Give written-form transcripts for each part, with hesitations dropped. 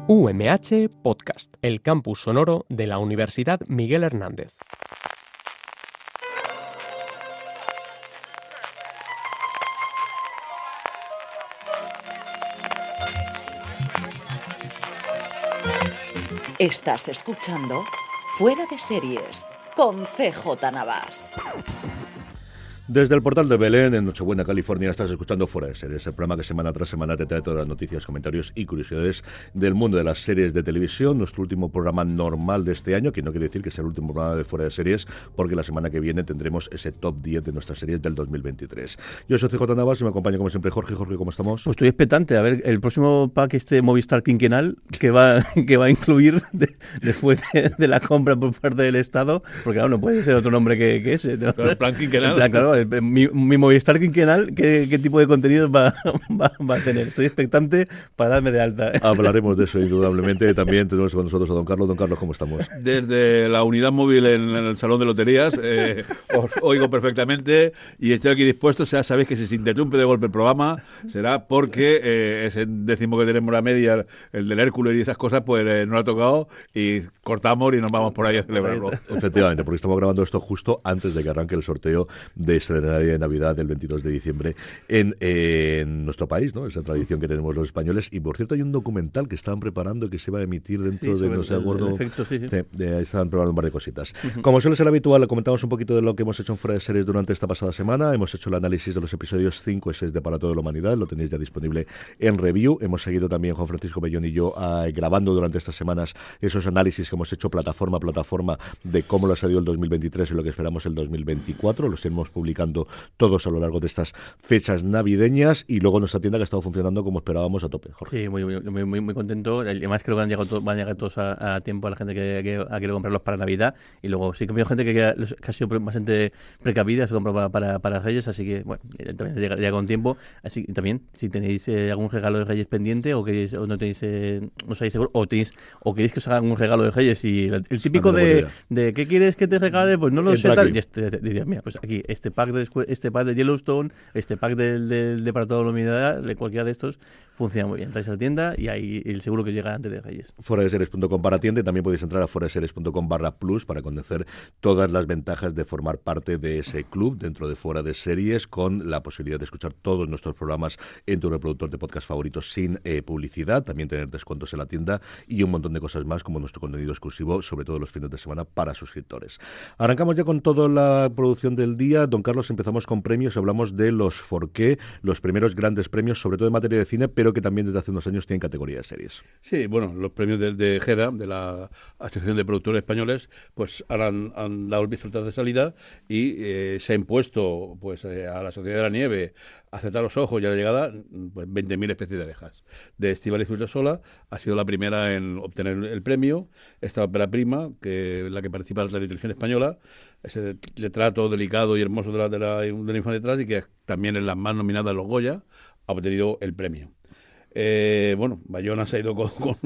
UMH Podcast, el campus sonoro de la Universidad Miguel Hernández. Estás escuchando Fuera de Series con CJ Navas. Desde el portal de Belén, en Nochebuena, California, estás escuchando Fuera de Series, el programa que semana tras semana te trae todas las noticias, comentarios y curiosidades del mundo de las series de televisión. Nuestro último programa normal de este año, que no quiere decir que sea el último programa de Fuera de Series, porque la semana que viene tendremos ese top 10 de nuestras series del 2023. Yo soy CJ Navas y me acompaña como siempre Jorge. Jorge, ¿cómo estamos? Pues estoy expectante a ver el próximo pack Movistar quinquenal que va a incluir después de la compra por parte del Estado, porque claro, no puede ser otro nombre que ese, ¿no? Pero el plan quinquenal. Claro, mi Movistar quinquenal, ¿qué tipo de contenidos va a tener? Estoy expectante para darme de alta. Hablaremos de eso indudablemente. También tenemos con nosotros a don Carlos. Don Carlos, ¿cómo estamos? Desde la unidad móvil en el salón de loterías os oigo perfectamente y estoy aquí dispuesto. O sea, sabéis que si se interrumpe de golpe el programa será porque ese décimo que tenemos la media, el del Hércules y esas cosas, pues no lo ha tocado y cortamos y nos vamos por ahí a celebrarlo. Efectivamente, porque estamos grabando esto justo antes de que arranque el sorteo de Estrenaria de Navidad del 22 de diciembre en nuestro país, ¿no? Esa tradición que tenemos los españoles. Y por cierto, hay un documental que estaban preparando que se va a emitir dentro de, no sé, acuerdo. Estaban preparando un par de cositas. Como suele ser habitual, comentamos un poquito de lo que hemos hecho en Fuera de Series durante esta pasada semana. Hemos hecho el análisis de los episodios 5 y 6 de Para Toda la Humanidad. Lo tenéis ya disponible en review. Hemos seguido también Juan Francisco Bellón y yo grabando durante estas semanas esos análisis que hemos hecho plataforma a plataforma de cómo lo ha salido el 2023 y lo que esperamos el 2024. Los iremos publicando todos a lo largo de estas fechas navideñas y luego nuestra tienda que ha estado funcionando como esperábamos a tope, Jorge. Sí, muy contento. Además creo que van a llegar todos a tiempo a la gente que ha querido comprarlos para Navidad y luego sí que ha habido gente que ha sido bastante precavida, se compró para Reyes, así que bueno, también llega con tiempo. Así que también, si tenéis algún regalo de Reyes pendiente o no tenéis, no sabéis seguro, o queréis que os hagan un regalo de Reyes y el típico de ¿qué quieres que te regale? Pues no lo sé tal. Y diría, mira, pues aquí este pack de Yellowstone, este pack de Para Toda la Humanidad, de cualquiera de estos, funciona muy bien. Entráis a la tienda y ahí el seguro que llega antes de Reyes. Fueradeseries.com para tienda y también podéis entrar a fueradeseries.com/plus para conocer todas las ventajas de formar parte de ese club dentro de Fuera de Series, con la posibilidad de escuchar todos nuestros programas en tu reproductor de podcast favoritos sin publicidad, también tener descuentos en la tienda y un montón de cosas más como nuestro contenido exclusivo, sobre todo los fines de semana para suscriptores. Arrancamos ya con toda la producción del día. Don Carlos, empezamos con premios, hablamos de los Forqué, los primeros grandes premios, sobre todo en materia de cine, pero que también desde hace unos años tienen categoría de series. Sí, bueno, los premios de GEDA, de la Asociación de Productores Españoles, pues ahora han dado el visto de salida y se ha impuesto pues a la Sociedad de la Nieve a cerrar los ojos y a la llegada pues 20.000 especies de abejas. De Estíbaliz Urresola ha sido la primera en obtener el premio. Esta ópera prima, que es la que participa en la televisión española, ese retrato delicado y hermoso de la infancia detrás, y que también es la más nominada a los Goya, ha obtenido el premio. Bueno, Bayona se ha ido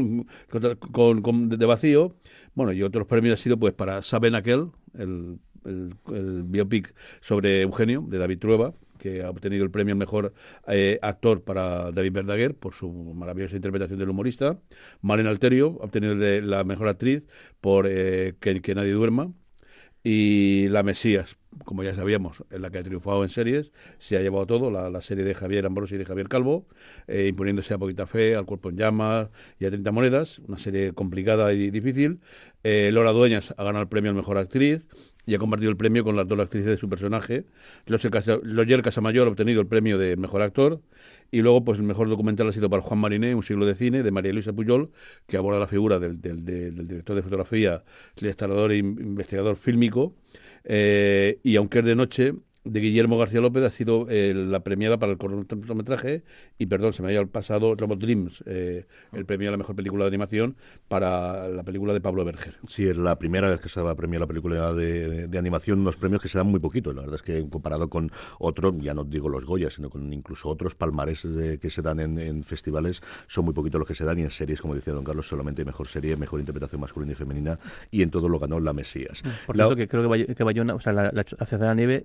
de vacío. Bueno, y otros premios han sido pues para Saben Aquel, el biopic sobre Eugenio, de David Trueba, que ha obtenido el premio al mejor actor para David Verdaguer por su maravillosa interpretación del humorista. Malena Alterio ha obtenido la mejor actriz por que nadie duerma. Y La Mesías, como ya sabíamos, es la que ha triunfado en series, se ha llevado todo, la serie de Javier Ambrosi y de Javier Calvo, imponiéndose a Poquita Fe, Al Cuerpo en Llamas y a 30 monedas, una serie complicada y difícil. Lora Dueñas ha ganado el premio a Mejor Actriz y ha compartido el premio con las dos actrices de su personaje. Loyer Casamayor ha obtenido el premio de Mejor Actor. Y luego, pues el mejor documental ha sido para Juan Mariné, Un siglo de cine, de María Luisa Pujol, que aborda la figura del director de fotografía, ilustrador e investigador fílmico. Y aunque es de noche, de Guillermo García López ha sido la premiada para el cortometraje, y perdón, se me había pasado, Robot Dreams, el premio a la mejor película de animación para la película de Pablo Berger. Sí, es la primera vez que se va a premiar la película de animación, unos premios que se dan muy poquito. La verdad es que comparado con otros, ya no digo los Goya, sino con incluso otros palmares que se dan en festivales, son muy poquitos los que se dan, y en series, como decía don Carlos, solamente mejor serie, mejor interpretación masculina y femenina, y en todo lo ganó La Mesías. Por cierto, que creo que Bayona, o sea, la Sociedad de la Nieve ha pasado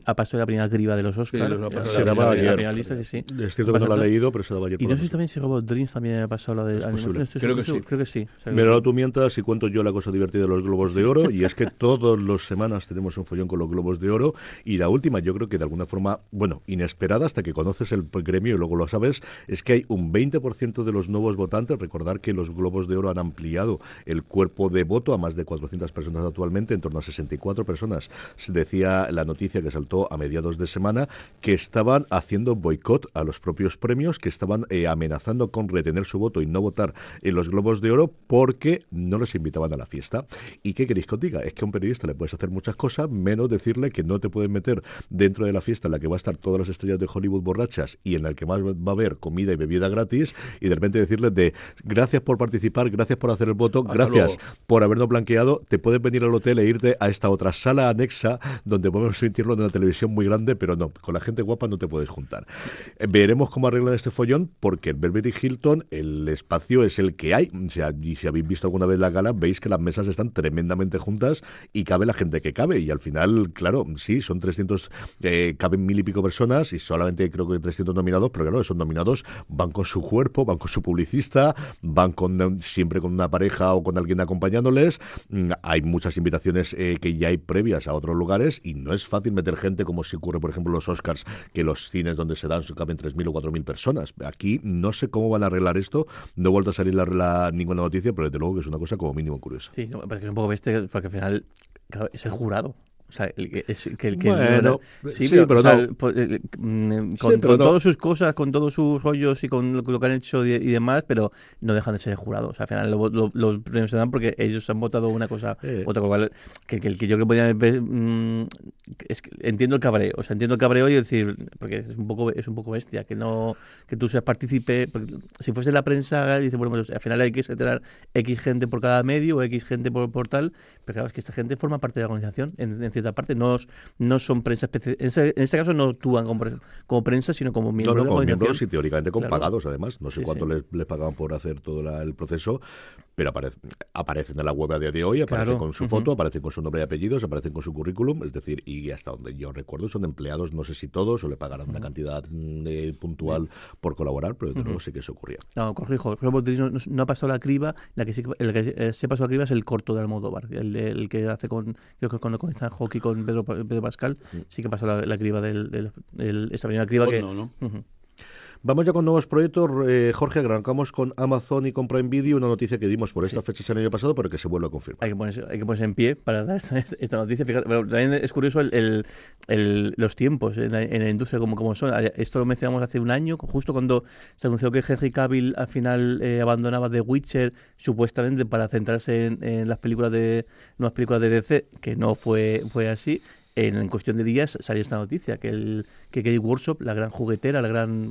primera criba de los Oscars. Se daba ayer. Finalistas, sí. Es cierto que no la he leído, pero se daba ayer. Y no sé si también si Robot Dreams también ha pasado la de animación. Creo que sí. Creo que sí. O sea, Mira, tú mientas y cuento yo la cosa divertida de los Globos de Oro, y es que todas las semanas tenemos un follón con los Globos de Oro, y la última, yo creo que de alguna forma, bueno, inesperada hasta que conoces el gremio y luego lo sabes, es que hay un 20% de los nuevos votantes. Recordar que los Globos de Oro han ampliado el cuerpo de voto a más de 400 personas actualmente, en torno a 64 personas. Se decía la noticia que saltó a mediados de semana que estaban haciendo boicot a los propios premios, que estaban amenazando con retener su voto y no votar en los Globos de Oro porque no les invitaban a la fiesta. ¿Y qué queréis que os diga? Es que a un periodista le puedes hacer muchas cosas, menos decirle que no te pueden meter dentro de la fiesta en la que va a estar todas las estrellas de Hollywood borrachas y en la que más va a haber comida y bebida gratis, y de repente decirles de gracias por participar, gracias por hacer el voto, gracias por habernos blanqueado, te puedes venir al hotel e irte a esta otra sala anexa donde podemos emitirlo en una televisión muy grande, pero no, con la gente guapa no te puedes juntar. Veremos cómo arreglan este follón, porque en Beverly Hilton el espacio es el que hay. O sea, y si habéis visto alguna vez la gala, veis que las mesas están tremendamente juntas y cabe la gente que cabe. Y al final, claro, sí, son 300, caben 1000 y pico personas y solamente creo que 300 nominados, pero claro, esos nominados van con su cuerpo, van con su publicista, van siempre con una pareja o con alguien acompañándoles. Hay muchas invitaciones que ya hay previas a otros lugares y no es fácil meter gente como si ocurre, por ejemplo, los Oscars, que los cines donde se dan caben 3.000 o 4.000 personas. Aquí no sé cómo van a arreglar esto, no he vuelto a salir ninguna noticia, pero desde luego que es una cosa como mínimo curiosa. Sí, no, porque es un poco bestia, porque al final, claro, es el jurado. O sea, bueno, sí, pero o sea, no. Con todas sus cosas, con todos sus rollos y con lo que han hecho y demás, pero no dejan de ser jurados. O sea, al final los premios se dan porque ellos han votado una cosa, otra, cual que yo creo que podían ver, es que entiendo el cabreo. O sea, entiendo el cabreo y decir, porque es un poco bestia, que tú seas partícipe. Si fuese la prensa, dice, bueno, pues al final hay que tener X gente por cada medio o X gente por tal, pero claro, es que esta gente forma parte de la organización, en cierta parte, no son prensa especial. En este caso no actúan como prensa, sino como miembros de la como organización. miembros y teóricamente con pagados, además. No sé cuánto sí. les pagaban por hacer todo el proceso, pero aparecen en la web a día de hoy, aparecen con su foto, aparecen con su nombre y apellidos, aparecen con su currículum, es decir, y hasta donde yo recuerdo son empleados, no sé si todos, o le pagarán una cantidad puntual por colaborar, pero desde luego sí que eso ocurría. No, corrijo, Robot Dreams no ha pasado la criba, el que se pasó la criba es el corto de Almodóvar, el que hace con Ethan Hawke y con Pedro Pascal, sí que pasó la criba esta primera criba que... ¿no? Vamos ya con nuevos proyectos. Jorge, arrancamos con Amazon y con Prime Video, una noticia que dimos por estas fechas el año pasado, pero que se vuelve a confirmar. Hay que ponerse en pie para dar esta noticia. Fíjate, pero también es curioso los tiempos en la industria como son. Esto lo mencionamos hace un año, justo cuando se anunció que Henry Cavill al final abandonaba The Witcher, supuestamente para centrarse en las nuevas películas de DC, que no fue así. En cuestión de días salió esta noticia, que Games Workshop, la gran juguetera,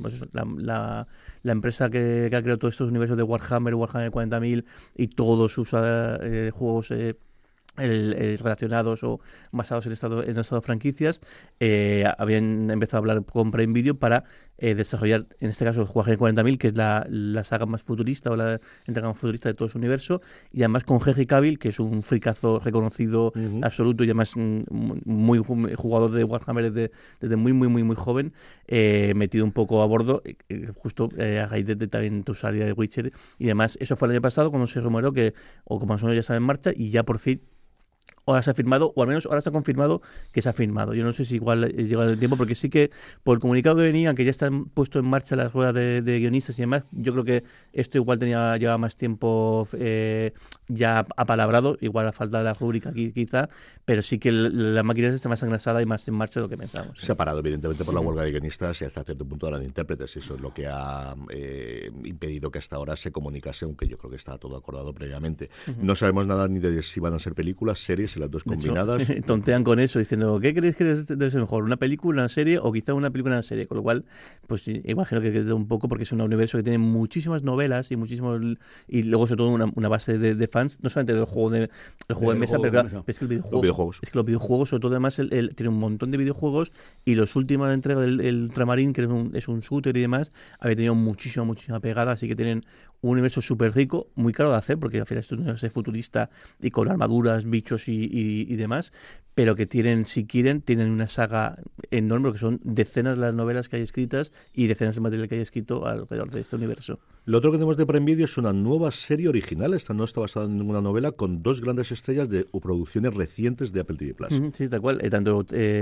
la empresa que ha creado todos estos universos de Warhammer 40.000 y todos sus juegos relacionados o basados en estas franquicias, habían empezado a hablar con Prime Video para desarrollar, en este caso, Warhammer 40.000, que es la saga más futurista o la entrega más futurista de todo su universo, y además con Henry Cavill, que es un fricazo reconocido absoluto y además muy jugador de Warhammer desde muy, muy, muy, muy joven, metido un poco a bordo, justo a raíz de también tu salida de Witcher y demás. Eso fue el año pasado cuando se rumoró o como ya estaba en marcha, y ya por fin ahora se ha firmado, o al menos ahora se ha confirmado que se ha firmado. Yo no sé si igual llega el tiempo, porque sí que por el comunicado que venía, que ya están puesto en marcha las ruedas de guionistas y demás, yo creo que esto igual llevaba más tiempo ya apalabrado, igual a falta de la rúbrica aquí quizá, pero sí que la máquina está más engrasada y más en marcha de lo que pensamos. Se ha parado evidentemente por la huelga de guionistas y hasta cierto punto de la de intérpretes, y eso es lo que ha impedido que hasta ahora se comunicase, aunque yo creo que está todo acordado previamente. No sabemos nada ni de si van a ser películas, series, las dos combinadas. De hecho, tontean con eso diciendo, ¿qué creéis que debe ser mejor? ¿Una película, una serie o quizá una película, una serie? Con lo cual, pues imagino que queda un poco, porque es un universo que tiene muchísimas novelas y luego sobre todo una base de fans, no solamente del juego de mesa, pero claro, es que los videojuegos, sobre todo además tiene un montón de videojuegos, y los últimos entregas del Ultramarine, que es un shooter y demás, había tenido muchísima pegada, así que tienen un universo súper rico, muy caro de hacer, porque al final esto es un universo futurista y con armaduras, bichos y demás, pero que tienen una saga enorme, porque son decenas de las novelas que hay escritas y decenas de material que hay escrito alrededor de este universo. Lo otro que tenemos de Prime Video es una nueva serie original, esta no está basada en ninguna novela, con 2 grandes estrellas de producciones recientes de Apple TV+. Sí, tal cual. Tanto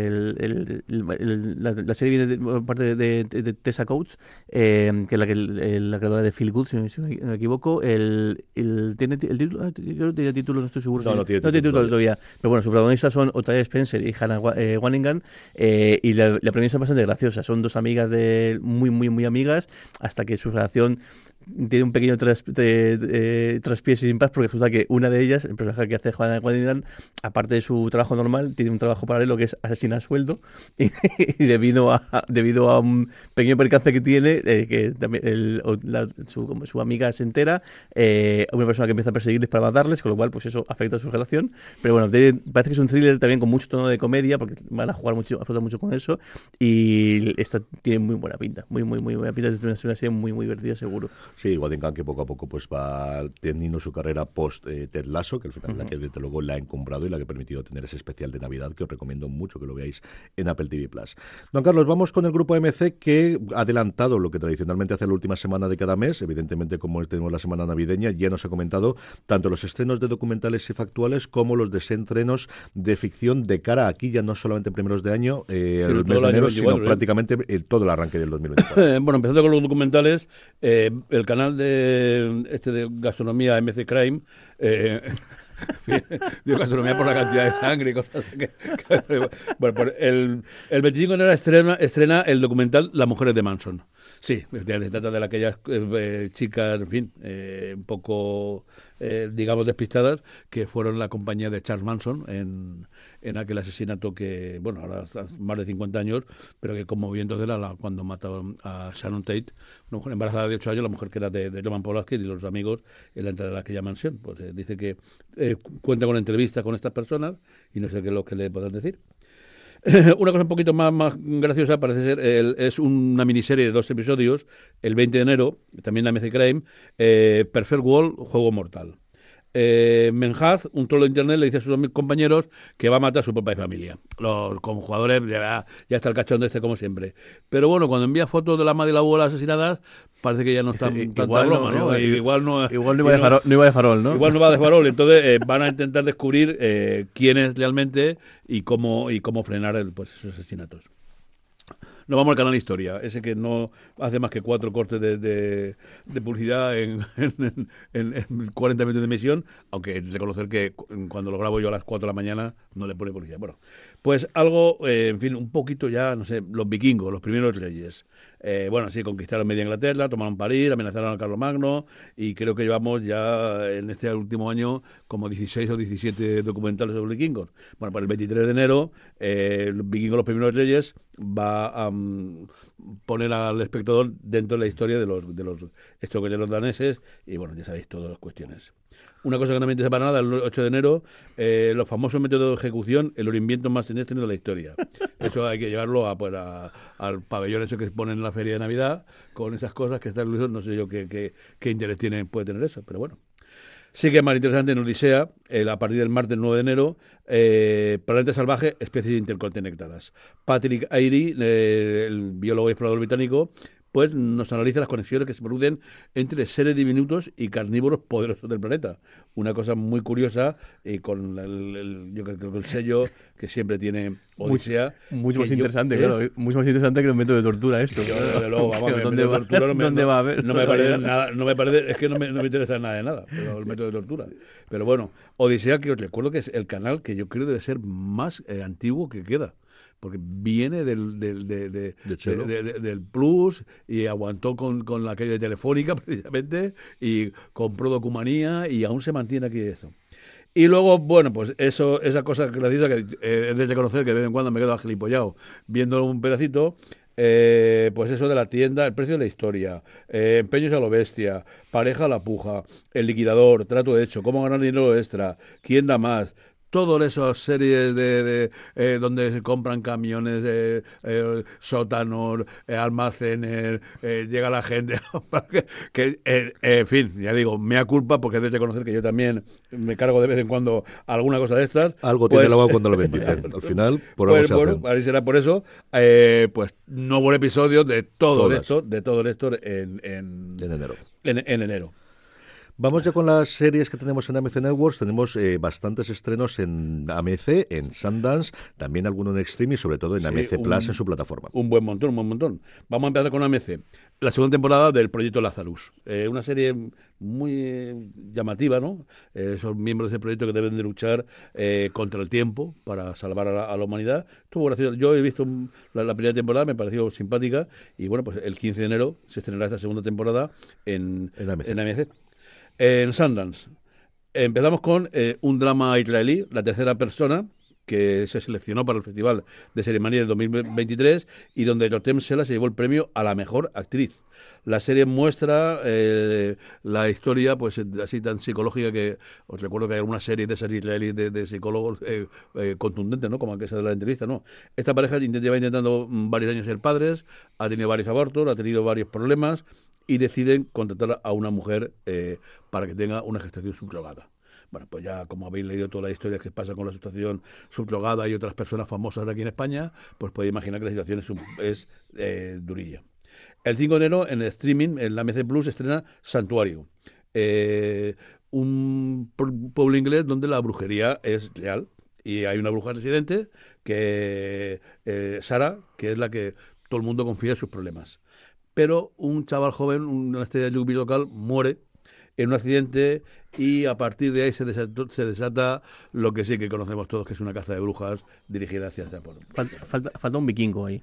la serie viene por parte de Tessa Coates, que es la creadora de Feel Good, si no me equivoco. ¿Tiene título? Creo que tiene título, no estoy seguro. No tiene título todavía. Pero bueno, sus protagonistas son Octavia Spencer y Hannah Waningan, y la premisa es bastante graciosa. Son 2 amigas muy, muy, muy amigas, hasta que su relación tiene un pequeño traspiés sin paz, porque resulta que una de ellas, el personaje que hace Hannah Waningan, aparte de su trabajo normal, tiene un trabajo paralelo que es asesina a sueldo, y debido a un pequeño percance que tiene, que también su amiga se entera, una persona que empieza a perseguirles para matarles, con lo cual pues eso afecta a su relación. Pero bueno, parece que es un thriller también con mucho tono de comedia, porque van a jugar mucho con eso, y esta tiene muy buena pinta, muy, muy, muy buena pinta. Es una serie muy, muy divertida, seguro. Sí, Waddingham, que poco a poco pues va teniendo su carrera post Ted Lasso, que al final la que desde luego la ha encumbrado y la que ha permitido tener ese especial de Navidad, que os recomiendo mucho que lo veáis en Apple TV+. Don Carlos, vamos con el grupo AMC, que ha adelantado lo que tradicionalmente hace la última semana de cada mes. Evidentemente, como tenemos la semana navideña, ya nos ha comentado tanto los estrenos de documentales y factuales como los desestrenos de ficción de cara aquí, ya no solamente primeros de año, el mes de enero, sino prácticamente todo el arranque del 2024. Bueno, empezando con los documentales, el canal de gastronomía MC Crime, digo gastronomía por la cantidad de sangre y cosas bueno, el 25 de enero estrena el documental Las mujeres de Manson. Sí, se trata de aquellas chicas, en fin, un poco, digamos, despistadas, que fueron la compañía de Charles Manson en aquel asesinato que, bueno, ahora hace más de 50 años, pero que conmovió entonces cuando mataron a Sharon Tate, una mujer embarazada de 8 años, la mujer que era de Roman Polanski y los amigos en la entrada de aquella mansión. Pues dice que cuenta con entrevistas con estas personas y no sé qué es lo que le podrán decir. Una cosa un poquito más graciosa parece ser, es una miniserie de 2 episodios, el 20 de enero, también la MC Crime, Perfect World, Juego Mortal. Menhaz, un trolo de internet, le dice a sus compañeros que va a matar a su propia familia. Como jugadores ya está el cachondo como siempre. Pero bueno, cuando envía fotos de la madre y la abuela asesinadas, parece que ya no está tanta broma, ¿no? Igual no iba de farol, ¿no? Igual no va de farol. Entonces van a intentar descubrir quién es realmente y cómo frenar esos asesinatos. Nos vamos al canal Historia, ese que no hace más que 4 cortes de publicidad en 40 minutos de emisión, aunque reconocer que cuando lo grabo yo a las 4 de la mañana no le pone publicidad. Bueno, pues algo, en fin, un poquito ya, no sé, los vikingos, los primeros reyes. Bueno, sí, conquistaron media Inglaterra, tomaron París, amenazaron a Carlomagno, y creo que llevamos ya en este último año como 16 o 17 documentales sobre los vikingos. Bueno, pues el 23 de enero, los vikingos, los primeros reyes, va a poner al espectador dentro de la historia de los estoqueros daneses, y bueno, ya sabéis todas las cuestiones. Una cosa que no me interesa para nada, el 8 de enero, los famosos métodos de ejecución, el invento más siniestro de la historia. Eso hay que llevarlo al pabellón ese que se pone en la feria de Navidad, con esas cosas que están, no sé yo qué interés puede tener eso, pero bueno. Sí que es más interesante en Odisea, a partir del martes 9 de enero, Planeta Salvaje, especies interconectadas. Patrick Airy, el biólogo y explorador británico, pues nos analiza las conexiones que se producen entre seres diminutos y carnívoros poderosos del planeta. Una cosa muy curiosa, y con yo creo que el sello que siempre tiene Odisea. Mucho más interesante, claro. Mucho más interesante que el método de tortura esto. Yo, desde luego, vamos, ¿Dónde va a haber? No me parece nada, es que no me interesa nada de nada, pero el método de tortura. Pero bueno, Odisea, que os recuerdo que es el canal que yo creo debe ser más antiguo que queda, porque viene del Plus y aguantó con la caída de Telefónica precisamente, y compró Documanía y aún se mantiene aquí eso. Y luego, bueno, pues esa cosa graciosa que es de reconocer que de vez en cuando me quedo agilipollado viendo un pedacito. Pues eso de la tienda, el precio de la historia, empeños a lo bestia, pareja a la puja, el liquidador, trato hecho, cómo ganar dinero extra, quién da más. todas esas series donde se compran camiones, sótanos, almacenes, llega la gente, en fin, ya digo, mea culpa, porque debes de conocer que yo también me cargo de vez en cuando alguna cosa de estas. Algo tiene el agua cuando lo bendicen. Al final, por algo pues, se bueno, hacen. ahí será por eso. Pues no hubo episodio de todo esto en enero. En enero. Vamos ya con las series que tenemos en AMC Networks. Tenemos bastantes estrenos en AMC, en Sundance, también alguno en Extreme y sobre todo en AMC Plus en su plataforma. Un buen montón. Vamos a empezar con AMC. La segunda temporada del Proyecto Lazarus. Una serie muy llamativa, ¿no? Son miembros de ese proyecto que deben de luchar contra el tiempo para salvar a la humanidad. Estuvo gracioso. Yo he visto la primera temporada, me pareció simpática y bueno, pues el 15 de enero se estrenará esta segunda temporada en AMC. En Sundance empezamos con un drama israelí, La tercera persona, que se seleccionó para el Festival de Serimanía de 2023 y donde Rotem Sela se llevó el premio a la mejor actriz. La serie muestra la historia, pues así tan psicológica, que os recuerdo que hay alguna serie de esas israelíes de psicólogos contundentes, ¿no? Como aquella de la entrevista, ¿no? Esta pareja lleva intentando varios años ser padres, ha tenido varios abortos, ha tenido varios problemas y deciden contratar a una mujer para que tenga una gestación subrogada. Bueno, pues ya como habéis leído toda la historia que pasa con la gestación subrogada y otras personas famosas aquí en España, pues podéis imaginar que la situación es durilla. El 5 de enero en el streaming, en la AMC Plus, estrena Santuario, un pueblo inglés donde la brujería es real y hay una bruja residente, que Sara, que es la que todo el mundo confía en sus problemas. Pero un chaval joven, una estrella de rugby local, muere en un accidente y a partir de ahí se desata lo que sí que conocemos todos, que es una caza de brujas dirigida hacia Japón. Falta un vikingo ahí.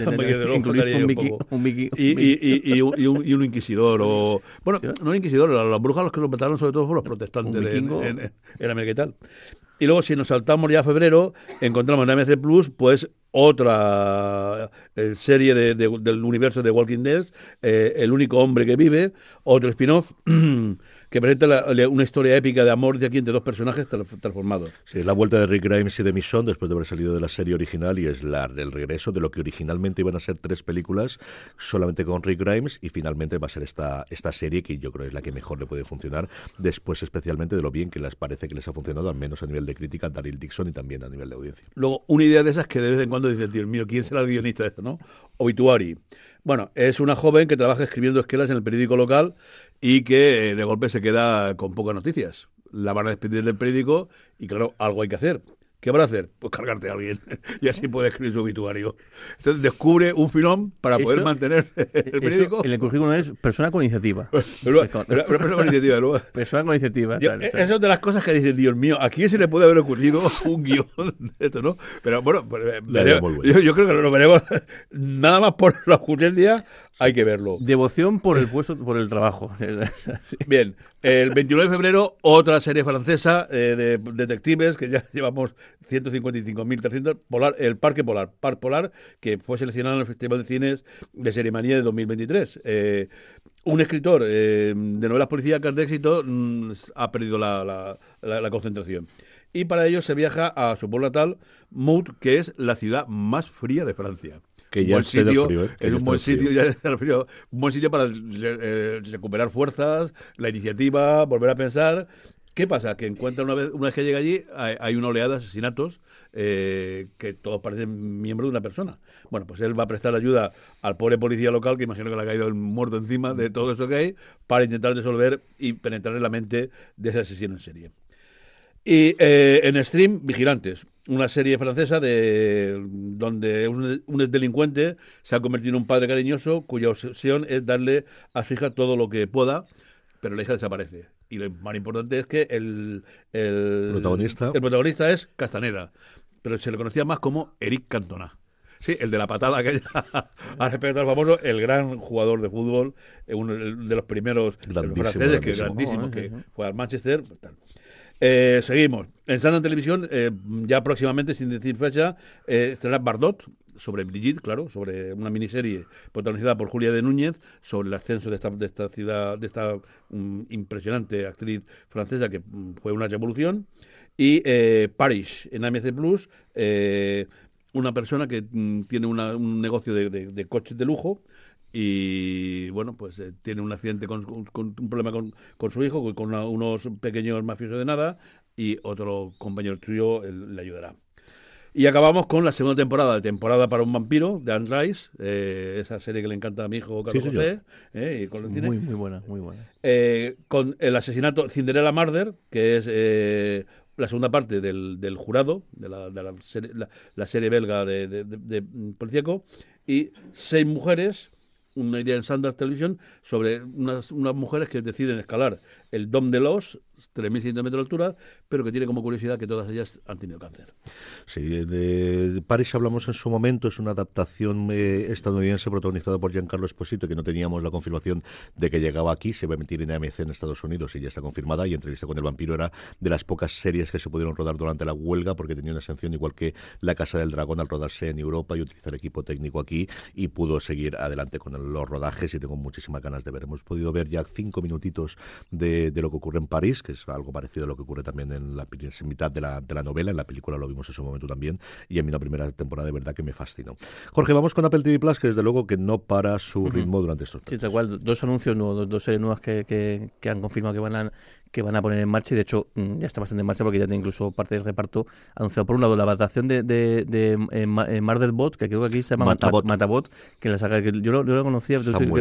Y un inquisidor. Bueno, ¿sí? No un inquisidor, los brujas los que lo mataron sobre todo fueron los protestantes en América y tal. Y luego, si nos saltamos ya a febrero, encontramos en AMC Plus, pues otra serie del universo de Walking Dead, El único hombre que vive, otro spin-off que presenta una historia épica de amor de aquí entre dos personajes transformados. Sí, es la vuelta de Rick Grimes y de Michonne después de haber salido de la serie original y es el regreso de lo que originalmente iban a ser 3 películas solamente con Rick Grimes y finalmente va a ser esta serie que yo creo es la que mejor le puede funcionar después especialmente de lo bien que les parece que les ha funcionado, al menos a nivel de crítica, Daryl Dixon y también a nivel de audiencia. Luego, una idea de esas que de vez en cuando dices, Dios mío, ¿quién será el guionista de esto, no? Obituary. Bueno, es una joven que trabaja escribiendo esquelas en el periódico local y que de golpe se queda con pocas noticias. La van a despedir del periódico y claro, algo hay que hacer. ¿Qué van a hacer? Pues cargarte a alguien y así puede escribir su obituario. Entonces descubre un filón para poder mantener el periódico. En el currículum es persona con iniciativa. Persona con iniciativa, ¿no? Persona con iniciativa. Eso es de las cosas que dices, Dios mío, ¿a quién se le puede haber ocurrido un guión de esto, no? Pero bueno, yo creo que lo veremos. Nada más por la ocurrencia hay que verlo. Devoción por el puesto, por el trabajo. Bien, el 29 de febrero, otra serie francesa de detectives, que ya llevamos 155.300, El Parque Polar. Parc Polar, que fue seleccionado en el Festival de Cines de Serimanía de 2023. Un escritor de novelas policíacas de éxito ha perdido la concentración. Y para ello se viaja a su pueblo natal, Meaux, que es la ciudad más fría de Francia. Que ya es un buen sitio para recuperar fuerzas, la iniciativa, volver a pensar. ¿Qué pasa? Que encuentra una vez que llega allí, hay una oleada de asesinatos que todos parecen miembros de una persona. Bueno, pues él va a prestar ayuda al pobre policía local, que imagino que le ha caído el muerto encima de todo eso que hay, para intentar resolver y penetrar en la mente de ese asesino en serie. Y en Stream, Vigilantes, una serie francesa donde un exdelincuente se ha convertido en un padre cariñoso cuya obsesión es darle a su hija todo lo que pueda, pero la hija desaparece. Y lo más importante es que el protagonista es Castaneda, pero se le conocía más como Eric Cantona. Sí, el de la patada aquella a respeto al famoso, el gran jugador de fútbol, uno de los primeros franceses, que grandísimo, que fue al Manchester. Tal. Seguimos. En Sundance Televisión, ya próximamente, sin decir fecha, estará Bardot, sobre Brigitte, claro, sobre una miniserie protagonizada por Julia de Núñez, sobre el ascenso de esta ciudad, de esta impresionante actriz francesa que fue una revolución. y Parish en AMC Plus, una persona que tiene un negocio de coches de lujo y bueno, pues tiene un accidente con un problema con su hijo, con unos pequeños mafiosos de nada, y otro compañero tuyo le ayudará. Y acabamos con la segunda temporada de Temporada para un vampiro, de Anne Rice, esa serie que le encanta a mi hijo Carlos José, y con el cine. Muy buena, muy buena. Con el asesinato Cinderella Murder, que es la segunda parte del Jurado, de la serie belga de policíaco, y 6 mujeres, una idea en Sundance Television, sobre unas mujeres que deciden escalar el Dom de los 3.600 metros de altura, pero que tiene como curiosidad que todas ellas han tenido cáncer. Sí, de Paris hablamos en su momento, es una adaptación estadounidense protagonizada por Giancarlo Esposito, que no teníamos la confirmación de que llegaba aquí, se va a emitir en AMC en Estados Unidos y ya está confirmada, y Entrevista con el vampiro era de las pocas series que se pudieron rodar durante la huelga, porque tenía una sanción igual que La Casa del Dragón al rodarse en Europa y utilizar equipo técnico aquí, y pudo seguir adelante con los rodajes, y tengo muchísimas ganas de ver. Hemos podido ver ya 5 minutitos de lo que ocurre en París, que es algo parecido a lo que ocurre también en la mitad de la novela. En la película lo vimos en su momento también, y a mí la primera temporada de verdad que me fascinó. Jorge, vamos con Apple TV Plus, que desde luego que no para su ritmo durante estos meses. Sí, tal cual, 2 anuncios nuevos, 2 series nuevas que han confirmado que van a poner en marcha, y de hecho ya está bastante en marcha, porque ya tiene incluso parte del reparto anunciado. Por un lado, la adaptación de Murderbot, que creo que aquí se llama Matabot, que la saga que yo lo conocía,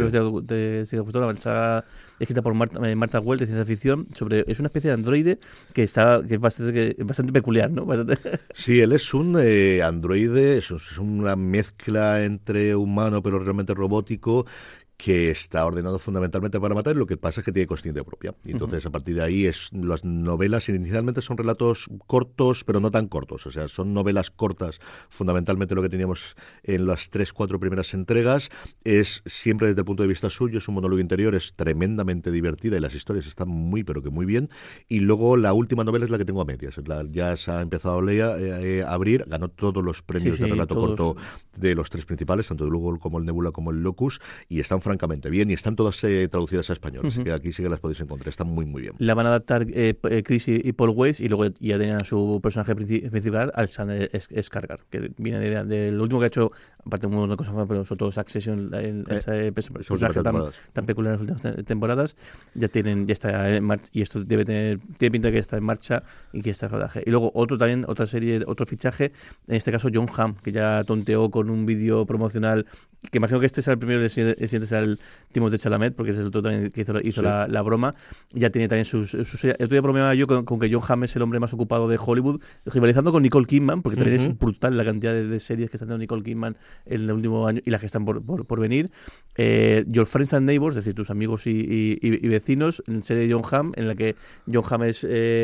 si gustó, la saga escrita por Marta Wells, de ciencia ficción, es una especie de androide que es bastante peculiar, ¿no? Sí, él es un androide, es una mezcla entre humano pero realmente robótico, que está ordenado fundamentalmente para matar, y lo que pasa es que tiene consciencia propia. Y entonces, a partir de ahí, las novelas inicialmente son relatos cortos, pero no tan cortos. O sea, son novelas cortas, fundamentalmente lo que teníamos en las 3-4 primeras entregas. Es siempre desde el punto de vista suyo, es un monólogo interior, es tremendamente divertida y las historias están muy, pero que muy bien. Y luego la última novela es la que tengo a medias. Ya se ha empezado a abrir, ganó todos los premios de relato corto de los 3 principales, tanto el Lugo como el Nebula como el Locus, y están francamente bien, y están todas traducidas a español, así que aquí sí que las podéis encontrar, están muy muy bien. La van a adaptar Chris y Paul Weitz, y luego ya tenían a su personaje principal, Alexander Skarsgård, que viene del último que ha hecho, aparte de un montón de cosas, pero sobre todo Succession, ese personaje tan peculiar en las últimas temporadas, ya está en marcha, y esto tiene pinta de que está en marcha y que está en rodaje. Y luego otra serie, otro fichaje, en este caso Jon Hamm, que ya tonteó con un vídeo promocional, que imagino que este será el primero, el siguiente será el Timothée Chalamet, porque es el otro también que hizo la broma. Ya tiene también sus serie. El otro día bromeaba yo con que Jon Hamm es el hombre más ocupado de Hollywood, rivalizando con Nicole Kidman, porque también es brutal la cantidad de series que están dando Nicole Kidman en el último año y las que están por venir. Your Friends and Neighbors, es decir, tus amigos y vecinos, en serie de Jon Hamm, en la que Jon Hamm es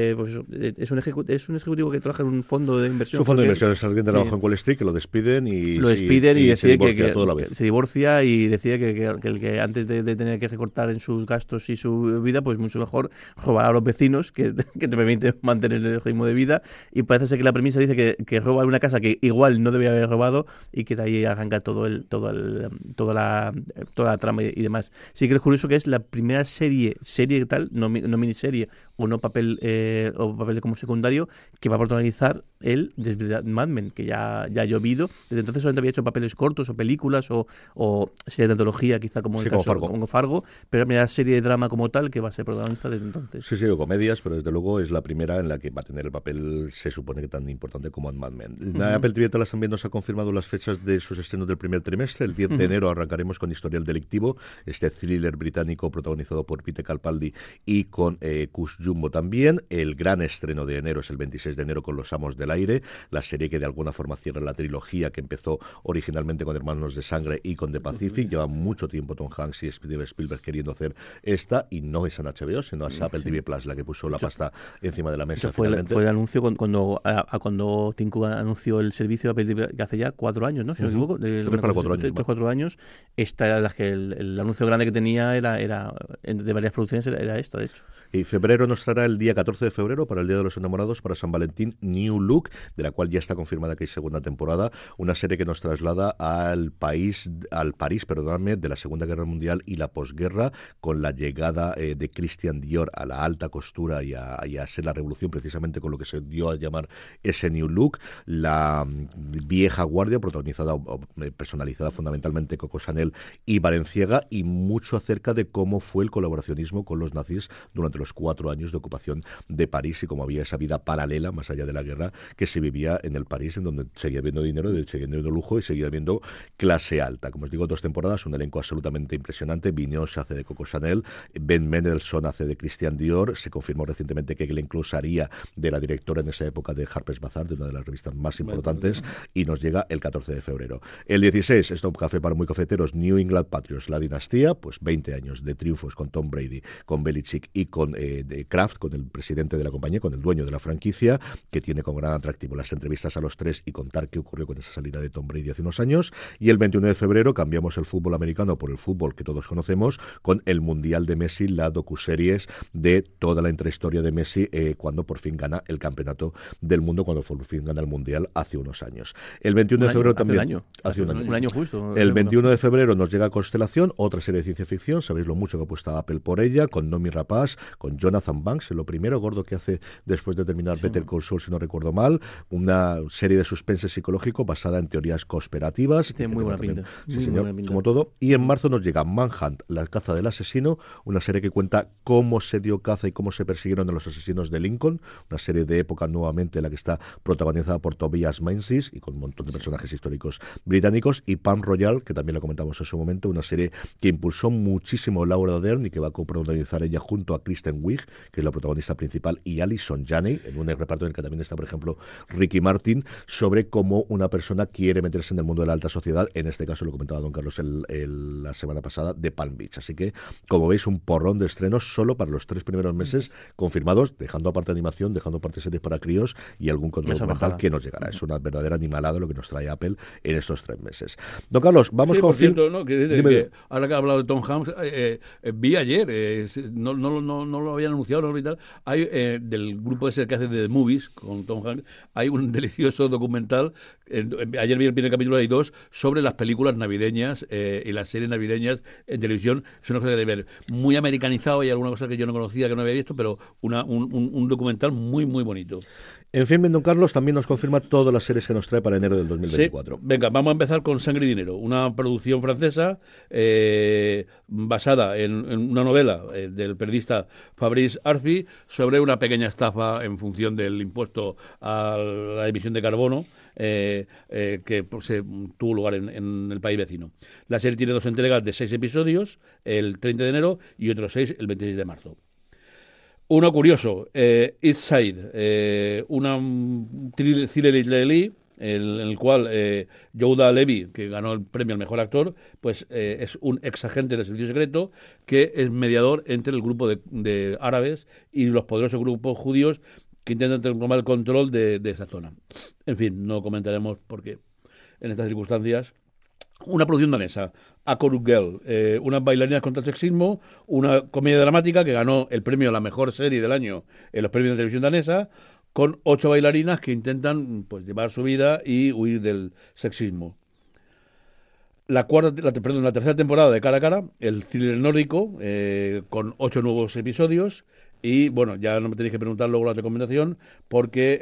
un ejecutivo que trabaja en un fondo de inversión. Su fondo de inversión es alguien que trabaja en Wall Street, que lo despiden y decide que se divorcia, y decide que el que antes de tener que recortar en sus gastos y su vida, pues mucho mejor robar a los vecinos, que te permite mantener el ritmo de vida. Y parece ser que la premisa dice que roba una casa que igual no debía haber robado, y que de ahí arranca toda la trama y demás. Sí que es curioso que es la primera serie tal, no miniserie o no papel como secundario, que va a protagonizar él desde Mad Men, que ya ha llovido. Desde entonces solamente había hecho papeles cortos o películas o serie de antología, quizá como Fargo, pero la primera serie de drama como tal que va a ser protagonista desde entonces. Sí, o comedias, pero desde luego es la primera en la que va a tener el papel, se supone que tan importante como en Mad Men. Apple TV Plus también nos ha confirmado las fechas de sus estrenos del primer trimestre. El 10 de enero arrancaremos con Historial Delictivo, este thriller británico protagonizado por Peter Capaldi y con Cush Jumbo también. El gran estreno de enero es el 26 de enero con Los Amos del Aire, la serie que de alguna forma cierra la trilogía que empezó originalmente con Hermanos de Sangre y con The Pacific. Lleva mucho tiempo Tom Hanks y Steven Spielberg queriendo hacer esta, y no es en HBO, sino es Apple TV Plus la que puso la pasta encima de la mesa. Fue el anuncio cuando Tim Cook anunció el servicio de Apple TV, que hace ya 4 años, ¿no? Si no me equivoco. 3-4 años. Esta era la que el anuncio grande que tenía era de varias producciones, era esta, de hecho. Y febrero nos traerá el día 14 de febrero, para el Día de los Enamorados, para San Valentín, New Look, de la cual ya está confirmada que hay segunda temporada, una serie que nos traslada al París, de la Segunda Guerra Mundial y la posguerra, con la llegada de Christian Dior a la alta costura y a ser la revolución precisamente con lo que se dio a llamar ese New Look, la vieja guardia protagonizada o personalizada fundamentalmente Coco Chanel y Balenciaga, y mucho acerca de cómo fue el colaboracionismo con los nazis durante los 4 años de ocupación de París y cómo había esa vida paralela más allá de la guerra que se vivía en el París, en donde seguía habiendo dinero, seguía habiendo lujo y seguía habiendo clase alta. Como os digo, 2 temporadas, un elenco absolutamente impresionante. Vigneault hace de Coco Chanel, Ben Mendelsohn hace de Christian Dior, se confirmó recientemente que Glenn Close haría de la directora en esa época de Harper's Bazaar, de una de las revistas más importantes, y nos llega el 14 de febrero. El 16, esto café para muy cafeteros, New England Patriots, la dinastía, pues 20 años de triunfos con Tom Brady, con Belichick y con de Kraft, con el presidente de la compañía, con el dueño de la franquicia, que tiene con gran atractivo las entrevistas a los 3 y contar qué ocurrió con esa salida de Tom Brady hace unos años. Y el 21 de febrero cambiamos el fútbol americano por el fútbol que todos conocemos, con el Mundial de Messi, la docuseries de toda la intrahistoria de Messi, cuando por fin gana el campeonato del mundo, cuando por fin gana el Mundial hace unos años. El 21 de febrero también... Hace un año justo. El 21 de febrero nos llega Constelación, otra serie de ciencia ficción, sabéis lo mucho que apuesta Apple por ella, con Noomi Rapace, con Jonathan Banks, lo primero gordo que hace después de terminar Better Call Saul, si no recuerdo mal, una serie de suspense psicológico basada en teorías conspirativas. Tiene muy buena pinta. Sí, señor, como todo. Y en marzo nos llega Manhunt, la caza del asesino, una serie que cuenta cómo se dio caza y cómo se persiguieron a los asesinos de Lincoln, una serie de época nuevamente en la que está protagonizada por Tobias Menzies y con un montón de personajes históricos británicos, y Palm Royal, que también la comentamos en su momento, una serie que impulsó muchísimo Laura Dern y que va a coprotagonizar ella junto a Kristen Wiig, que es la protagonista principal, y Alison Janney, en un reparto en el que también está, por ejemplo, Ricky Martin, sobre cómo una persona quiere meterse en el mundo de la alta sociedad, en este caso lo comentaba don Carlos la semana pasada, de Palm Beach. Así que, como veis, un porrón de estrenos solo para los 3 primeros meses confirmados, dejando aparte animación, dejando aparte series para críos y algún control documental que nos llegará. Es una verdadera animalada lo que nos trae Apple en estos 3 meses. Don Carlos, vamos con cierto, ¿no? que ahora que ha hablado de Tom Hanks, vi ayer, no lo habían anunciado, no, y tal, hay del grupo ese que hace de The Movies con Tom Hanks, hay un delicioso documental, ayer vi el primer capítulo, hay 2, sobre las películas navideñas y las series navideñas en televisión. Es una cosa de ver muy americanizado y alguna cosa que yo no conocía, que no había visto, pero un documental muy, muy bonito. En fin, don Carlos también nos confirma todas las series que nos trae para enero del 2024. Sí. Venga, vamos a empezar con Sangre y Dinero, una producción francesa basada en una novela del periodista Fabrice Arfi sobre una pequeña estafa en función del impuesto a la emisión de carbono que se tuvo lugar en el país vecino. La serie tiene 2 entregas de 6 episodios, el 30 de enero y otros 6 el 26 de marzo. Uno curioso, East Side, un thriller israelí en el cual Yehuda Levi, que ganó el premio al mejor actor, pues es un ex agente del servicio secreto que es mediador entre el grupo de árabes y los poderosos grupos judíos que intentan tomar el control de esa zona. En fin, no comentaremos porque en estas circunstancias. Una producción danesa, Akoruk Girl, unas bailarinas contra el sexismo, una comedia dramática que ganó el premio a la mejor serie del año en los premios de televisión danesa, con 8 bailarinas que intentan pues llevar su vida y huir del sexismo. La tercera temporada de Cara a Cara, el thriller nórdico, con 8 nuevos episodios. Y bueno, ya no me tenéis que preguntar luego la recomendación, porque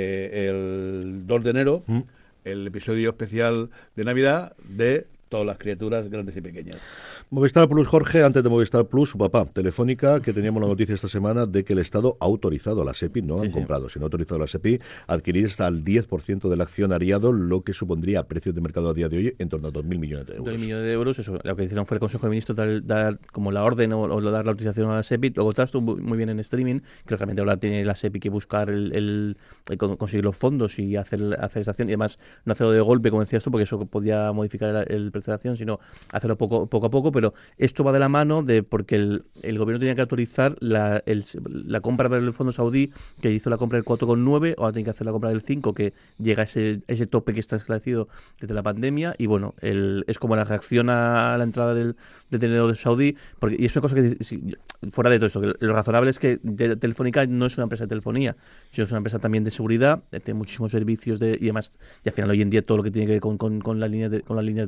el 2 de enero, el episodio especial de Navidad de Todas las criaturas grandes y pequeñas. Movistar Plus, Jorge, antes de Movistar Plus, su papá, Telefónica, que teníamos la noticia esta semana de que el Estado ha autorizado a la SEPI, no han comprado, sino ha autorizado a la SEPI a adquirir hasta el 10% del accionariado, lo que supondría a precios de mercado a día de hoy en torno a 2.000 millones de euros. 2.000 millones de euros, eso, lo que hicieron fue el Consejo de Ministros dar como la orden o dar la autorización a la SEPI. Luego está estuvo muy bien en streaming, que realmente ahora tiene la SEPI que buscar conseguir los fondos y hacer esta acción, y además no hacerlo de golpe, como decías tú, porque eso podía modificar el precio de la acción, sino hacerlo poco a poco, pero esto va de la mano de porque el gobierno tenía que autorizar la compra del fondo saudí, que hizo la compra del 4,9, ahora tiene que hacer la compra del 5, que llega a ese tope que está establecido desde la pandemia, y bueno, es como la reacción a la entrada del dinero saudí, y es una cosa que, fuera de todo esto, que lo razonable es que Telefónica no es una empresa de telefonía, sino es una empresa también de seguridad, tiene muchísimos servicios y además, y al final hoy en día todo lo que tiene que ver con las líneas de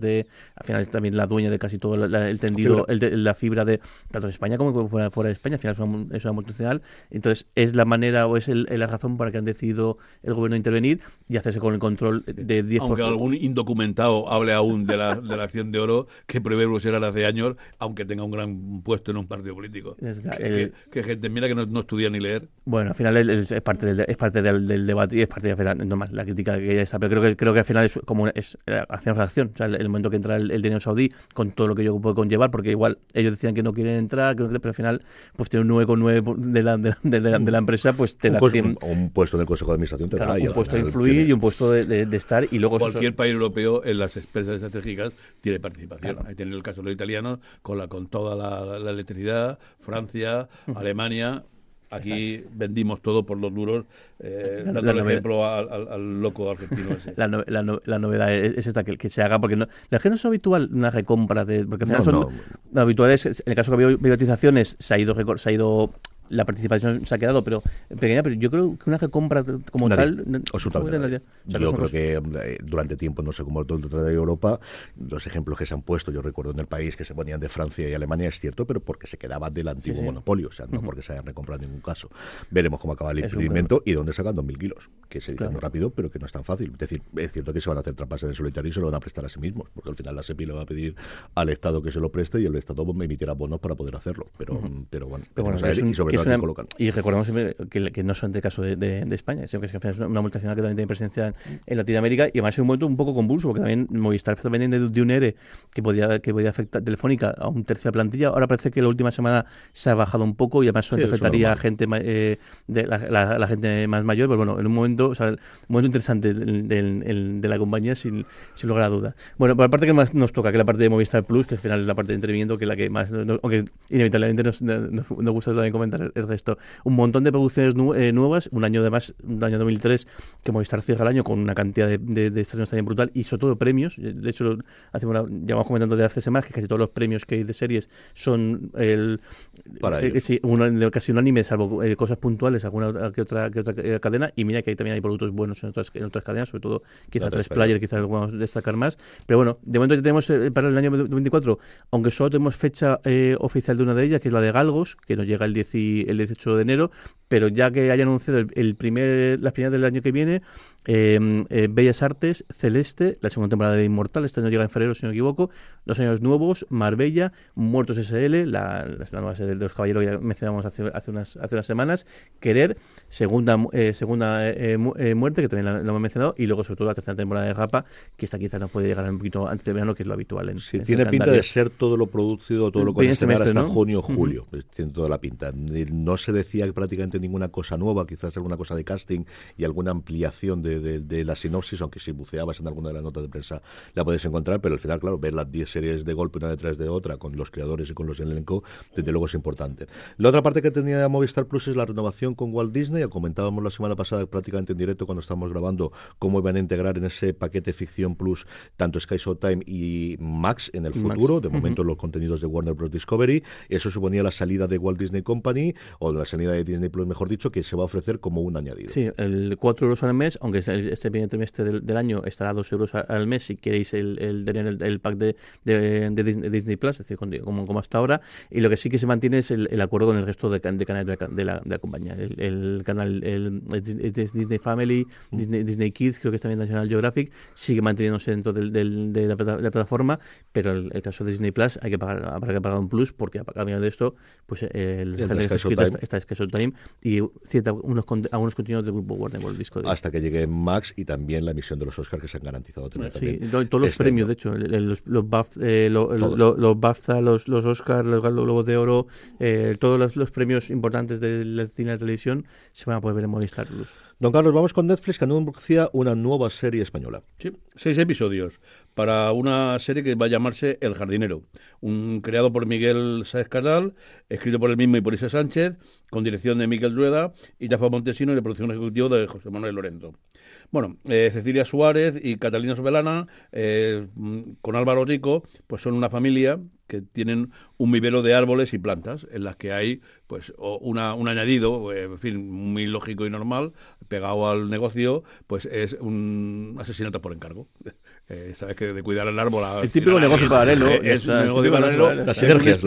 al final es también la dueña de casi todo el tendido, la fibra de tanto de España como fuera de España. Al final es una multinacional. Entonces es la manera o es la razón para que han decidido el gobierno intervenir y hacerse con el control de 10%. Aunque algún indocumentado hable aún de la acción de oro que prevé Bruselas hace años, aunque tenga un gran puesto en un partido político. Que gente, mira que no estudia ni leer. Bueno, al final es parte del debate y es parte de normal, la crítica que ya está. Pero creo que al final es como acción-reacción. O sea, el momento que entra el dinero saudí, con todo lo que ello puede conllevar, porque igual ellos decían que no quieren entrar, pero al final pues tiene un 9,9 de la empresa, pues te da un puesto en el Consejo de Administración te da. Un puesto de influir y un puesto de estar. Y luego cualquier país europeo en las empresas estratégicas tiene participación. Ahí tiene el caso de los italianos con toda la electricidad, Francia, Alemania. Aquí vendimos todo por los duros, dando el ejemplo al loco argentino ese. La novedad es esta, que se haga, porque la gente no es habitual una recompra porque al final lo habitual es, en el caso que ha habido privatizaciones, se ha ido la participación se ha quedado pero pequeña, pero yo creo que una recompra como tal absolutamente. Yo creo que durante tiempo, no sé cómo todo de Europa, los ejemplos que se han puesto, yo recuerdo en el país que se ponían de Francia y Alemania, es cierto, pero porque se quedaba del antiguo monopolio, o sea, no porque se hayan recomprado en ningún caso. Veremos cómo acaba el experimento y dónde sacan 2.000 kilos, que se dice muy rápido, pero que no es tan fácil. Es decir, es cierto que se van a hacer trampas en el solitario y se lo van a prestar a sí mismos, porque al final la SEPI le va a pedir al Estado que se lo preste y el Estado emitirá bonos para poder hacerlo. Pero bueno, y sobre todo colocan. Y recordamos que no son de caso de España, sino que es una multinacional que también tiene presencia en Latinoamérica, y además es un momento un poco convulso, porque también Movistar está pendiente de un ERE que podía afectar Telefónica a un tercio de plantilla. Ahora parece que la última semana se ha bajado un poco y además afectaría a gente la gente más mayor, pero bueno, en un momento interesante de la compañía sin lugar a duda. Bueno, por la parte que más nos toca, que es la parte de Movistar Plus, que al final es la parte de entretenimiento, que es la que más, aunque inevitablemente nos gusta también comentar el resto. Un montón de producciones nuevas, un año 2003 que Movistar cierra el año con una cantidad de estrenos también brutal, y sobre todo premios. De hecho, llevamos comentando de hace semanas que casi todos los premios que hay de series son casi unánime, salvo cosas puntuales, alguna que otra cadena, y mira que también hay productos buenos en otras cadenas, sobre todo quizá 3Player, quizás vamos a destacar más. Pero bueno, de momento ya tenemos para el año 2024, aunque solo tenemos fecha oficial de una de ellas, que es la de Galgos, que nos llega el 18 de enero, pero ya que haya anunciado las primeras del año que viene, Bellas Artes, Celeste, la segunda temporada de Inmortal, este año llega en febrero si no me equivoco, Los Años Nuevos, Marbella, Muertos S.L., la nueva serie de los caballeros que ya mencionamos hace unas semanas, Querer, segunda muerte, que también la hemos mencionado, y luego sobre todo la tercera temporada de Rapa, que esta quizás nos puede llegar un poquito antes de verano, que es lo habitual en tiene pinta de ser todo lo producido, todo lo que hasta junio o julio. Tiene toda la pinta. No se decía prácticamente ninguna cosa nueva, quizás alguna cosa de casting y alguna ampliación de la sinopsis, aunque si buceabas en alguna de las notas de prensa la puedes encontrar, pero al final, claro, ver las 10 series de golpe una detrás de otra con los creadores y con los elenco, desde luego es importante. La otra parte que tenía Movistar Plus es la renovación con Walt Disney. Ya comentábamos la semana pasada prácticamente en directo cuando estábamos grabando cómo iban a integrar en ese paquete Ficción Plus tanto Sky Showtime y Max en el futuro. De momento los contenidos de Warner Bros. Discovery. Eso suponía la salida de Walt Disney Company, o de la salida de Disney Plus, mejor dicho, que se va a ofrecer como un añadido. Sí, el 4 euros al mes, aunque este primer trimestre del año estará a 2 euros al mes si queréis tener el pack de Disney Plus, es decir, como hasta ahora. Y lo que sí que se mantiene es el acuerdo con el resto de canales de la compañía. El canal Disney Family, Disney Kids, creo que es también National Geographic, sigue manteniéndose dentro de la plataforma, pero el caso de Disney Plus habrá que pagar un plus, porque a cambio de esto, pues está Sky Showtime y algunos contenidos del grupo Warner Bros. Discovery. Hasta que llegue Max y también la emisión de los Oscars, que se han garantizado tener también. Todos los premios, de hecho, los BAFTA, los Oscars, los Globos de Oro, todos los premios importantes del cine y la televisión se van a poder ver en Movistar Plus. Don Carlos, vamos con Netflix, que anuncia una nueva serie española. Sí, 6 episodios para una serie que va a llamarse El Jardinero, creado por Miguel Sáez Casal, escrito por él mismo y por Isa Sánchez, con dirección de Miquel Rueda y Tafa Montesino, y de producción ejecutiva de José Manuel Lorenzo. Bueno, Cecilia Suárez y Catalina Sobelana, con Álvaro Rico, pues son una familia que tienen un vivero de árboles y plantas, en las que hay pues un añadido, en fin, muy lógico y normal, pegado al negocio, pues es un asesinato por encargo. Sabes que de cuidar el árbol... El típico negocio paralelo. Es un negocio paralelo. Las sinergias.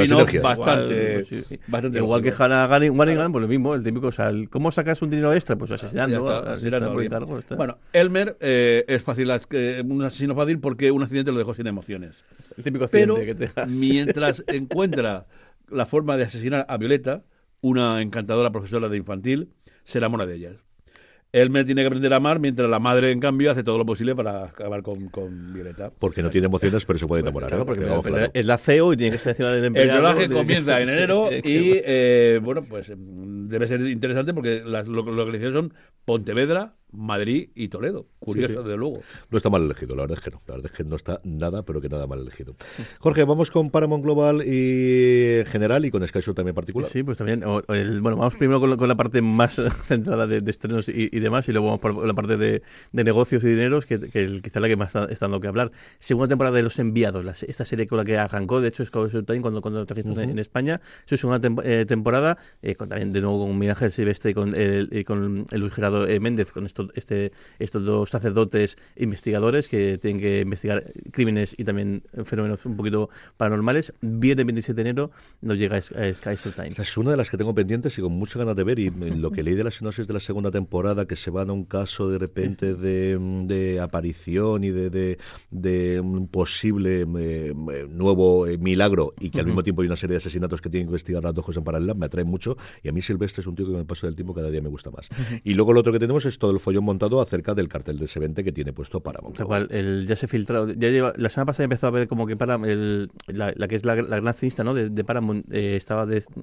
Bastante igual que Hannah Waringham, pues lo mismo, el típico, o sea, ¿cómo sacas un dinero extra? Pues asesinando. Asesinando por encargo. Bueno, Elmer es fácil, un asesino fácil porque un accidente lo dejó sin emociones. El típico accidente que te mientras encuentra la forma de asesinar a Violeta, una encantadora profesora de infantil, se enamora de ellas. Elmer tiene que aprender a amar, mientras la madre, en cambio, hace todo lo posible para acabar con Violeta. Porque no tiene emociones, pero se puede enamorar. Claro, porque es la CEO y tiene que estar encima del empleado. El rodaje comienza en enero y, bueno, pues debe ser interesante porque las localizaciones son Pontevedra, Madrid y Toledo. Curioso, desde luego. No está mal elegido, la verdad es que no. La verdad es que no está nada, pero que nada mal elegido. Jorge, vamos con Paramount Global y en general y con Sky Shore también en particular. Sí, pues también. Bueno, vamos primero con la parte más centrada de estrenos y demás, y luego vamos por la parte de negocios y dineros, que quizá la que más está dando que hablar. Segunda temporada de Los Enviados, esta serie con la que arrancó, de hecho, es Sky Shore Time cuando trajiste en España. Su segunda temporada, también de nuevo con Miguel Ángel Silvestre y con Luis Gerardo Méndez, con estos dos sacerdotes investigadores que tienen que investigar crímenes y también fenómenos un poquito paranormales. Viernes 27 de enero nos llega a Sky Shore Time. Esa es una de las que tengo pendientes y con muchas ganas de ver, y lo que leí de la sinopsis de la segunda temporada, que se van a un caso de repente de aparición y de un posible nuevo milagro, y que al mismo tiempo hay una serie de asesinatos que tienen que investigar las dos cosas en paralelo, me atrae mucho, y a mí Silvestre es un tío que con el paso del tiempo cada día me gusta más. Y luego lo otro que tenemos es todo el follón montado acerca del cartel del S20 que tiene puesto Paramount. Tal cual, ya se filtró, la semana pasada empezó a ver como que la que es la gran accionista, ¿no? de Paramount, estaba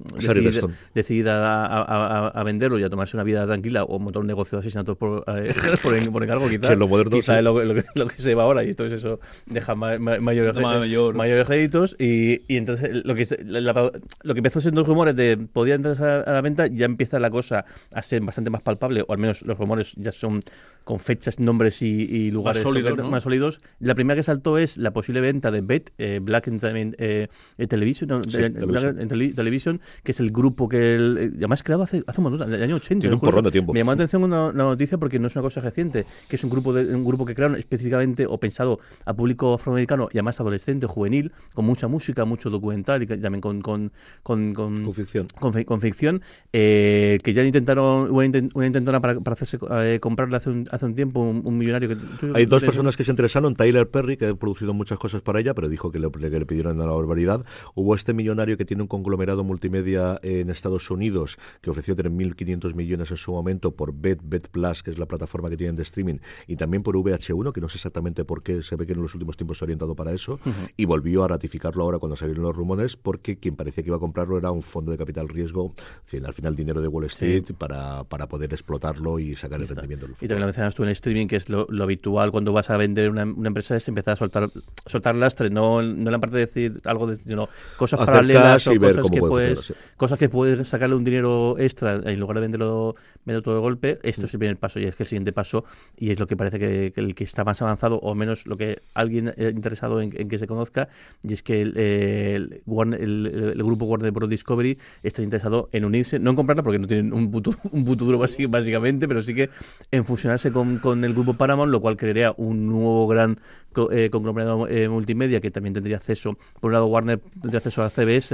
decidida a venderlo y a tomarse una vida tranquila o montar un negocio de asesinatos por encargo, quizás. Que lo moderno quizás lo que se va ahora, y entonces eso deja mayores réditos, y entonces lo que empezó siendo rumores de podía entrar a la venta, ya empieza la cosa a ser bastante más palpable, o al menos los rumores ya son con fechas, nombres y lugares más sólidos. La primera que saltó es la posible venta de BET, Black Entertainment Television, Television, que es el grupo que además creado hace un montón, del año 80. Tiene un porrón de tiempo. Me llamó la atención una noticia porque no es una cosa reciente, que es un grupo que crearon específicamente o pensado a público afroamericano y además adolescente, juvenil, con mucha música, mucho documental y también con ficción, que ya intentaron una intentona para hacerse comprarle hace un tiempo un millonario. Hay dos personas que se interesaron, Tyler Perry, que ha producido muchas cosas para ella, pero dijo que le pidieron una barbaridad. Hubo este millonario que tiene un conglomerado multimedia en Estados Unidos que ofreció 3.500 millones en su momento por Bet Plus, que es la plataforma que tienen de streaming, y también por VH1, que no sé exactamente por qué, se ve que en los últimos tiempos se ha orientado para eso, y volvió a ratificarlo ahora cuando salieron los rumores, porque quien parecía que iba a comprarlo era un fondo de capital riesgo, al final dinero de Wall Street, para poder explotarlo y sacar el rendimiento. Y también lo mencionas tú en streaming, que es lo habitual cuando vas a vender una empresa, es empezar a soltar lastre, no la parte de decir algo de cosas hacer paralelas o cosas que puedes sacarle un dinero extra en lugar de venderlo todo de golpe. Esto es el primer paso, y es que el siguiente paso, y es lo que parece que el que está más avanzado, o menos lo que alguien interesado en que se conozca, y es que el grupo Warner Bros. Discovery está interesado en unirse, no en comprarla porque no tienen un puto duro básicamente, pero sí que en fusionarse con el grupo Paramount, lo cual crearía un nuevo gran conglomerado multimedia que también tendría acceso, por un lado Warner tendría acceso a CBS,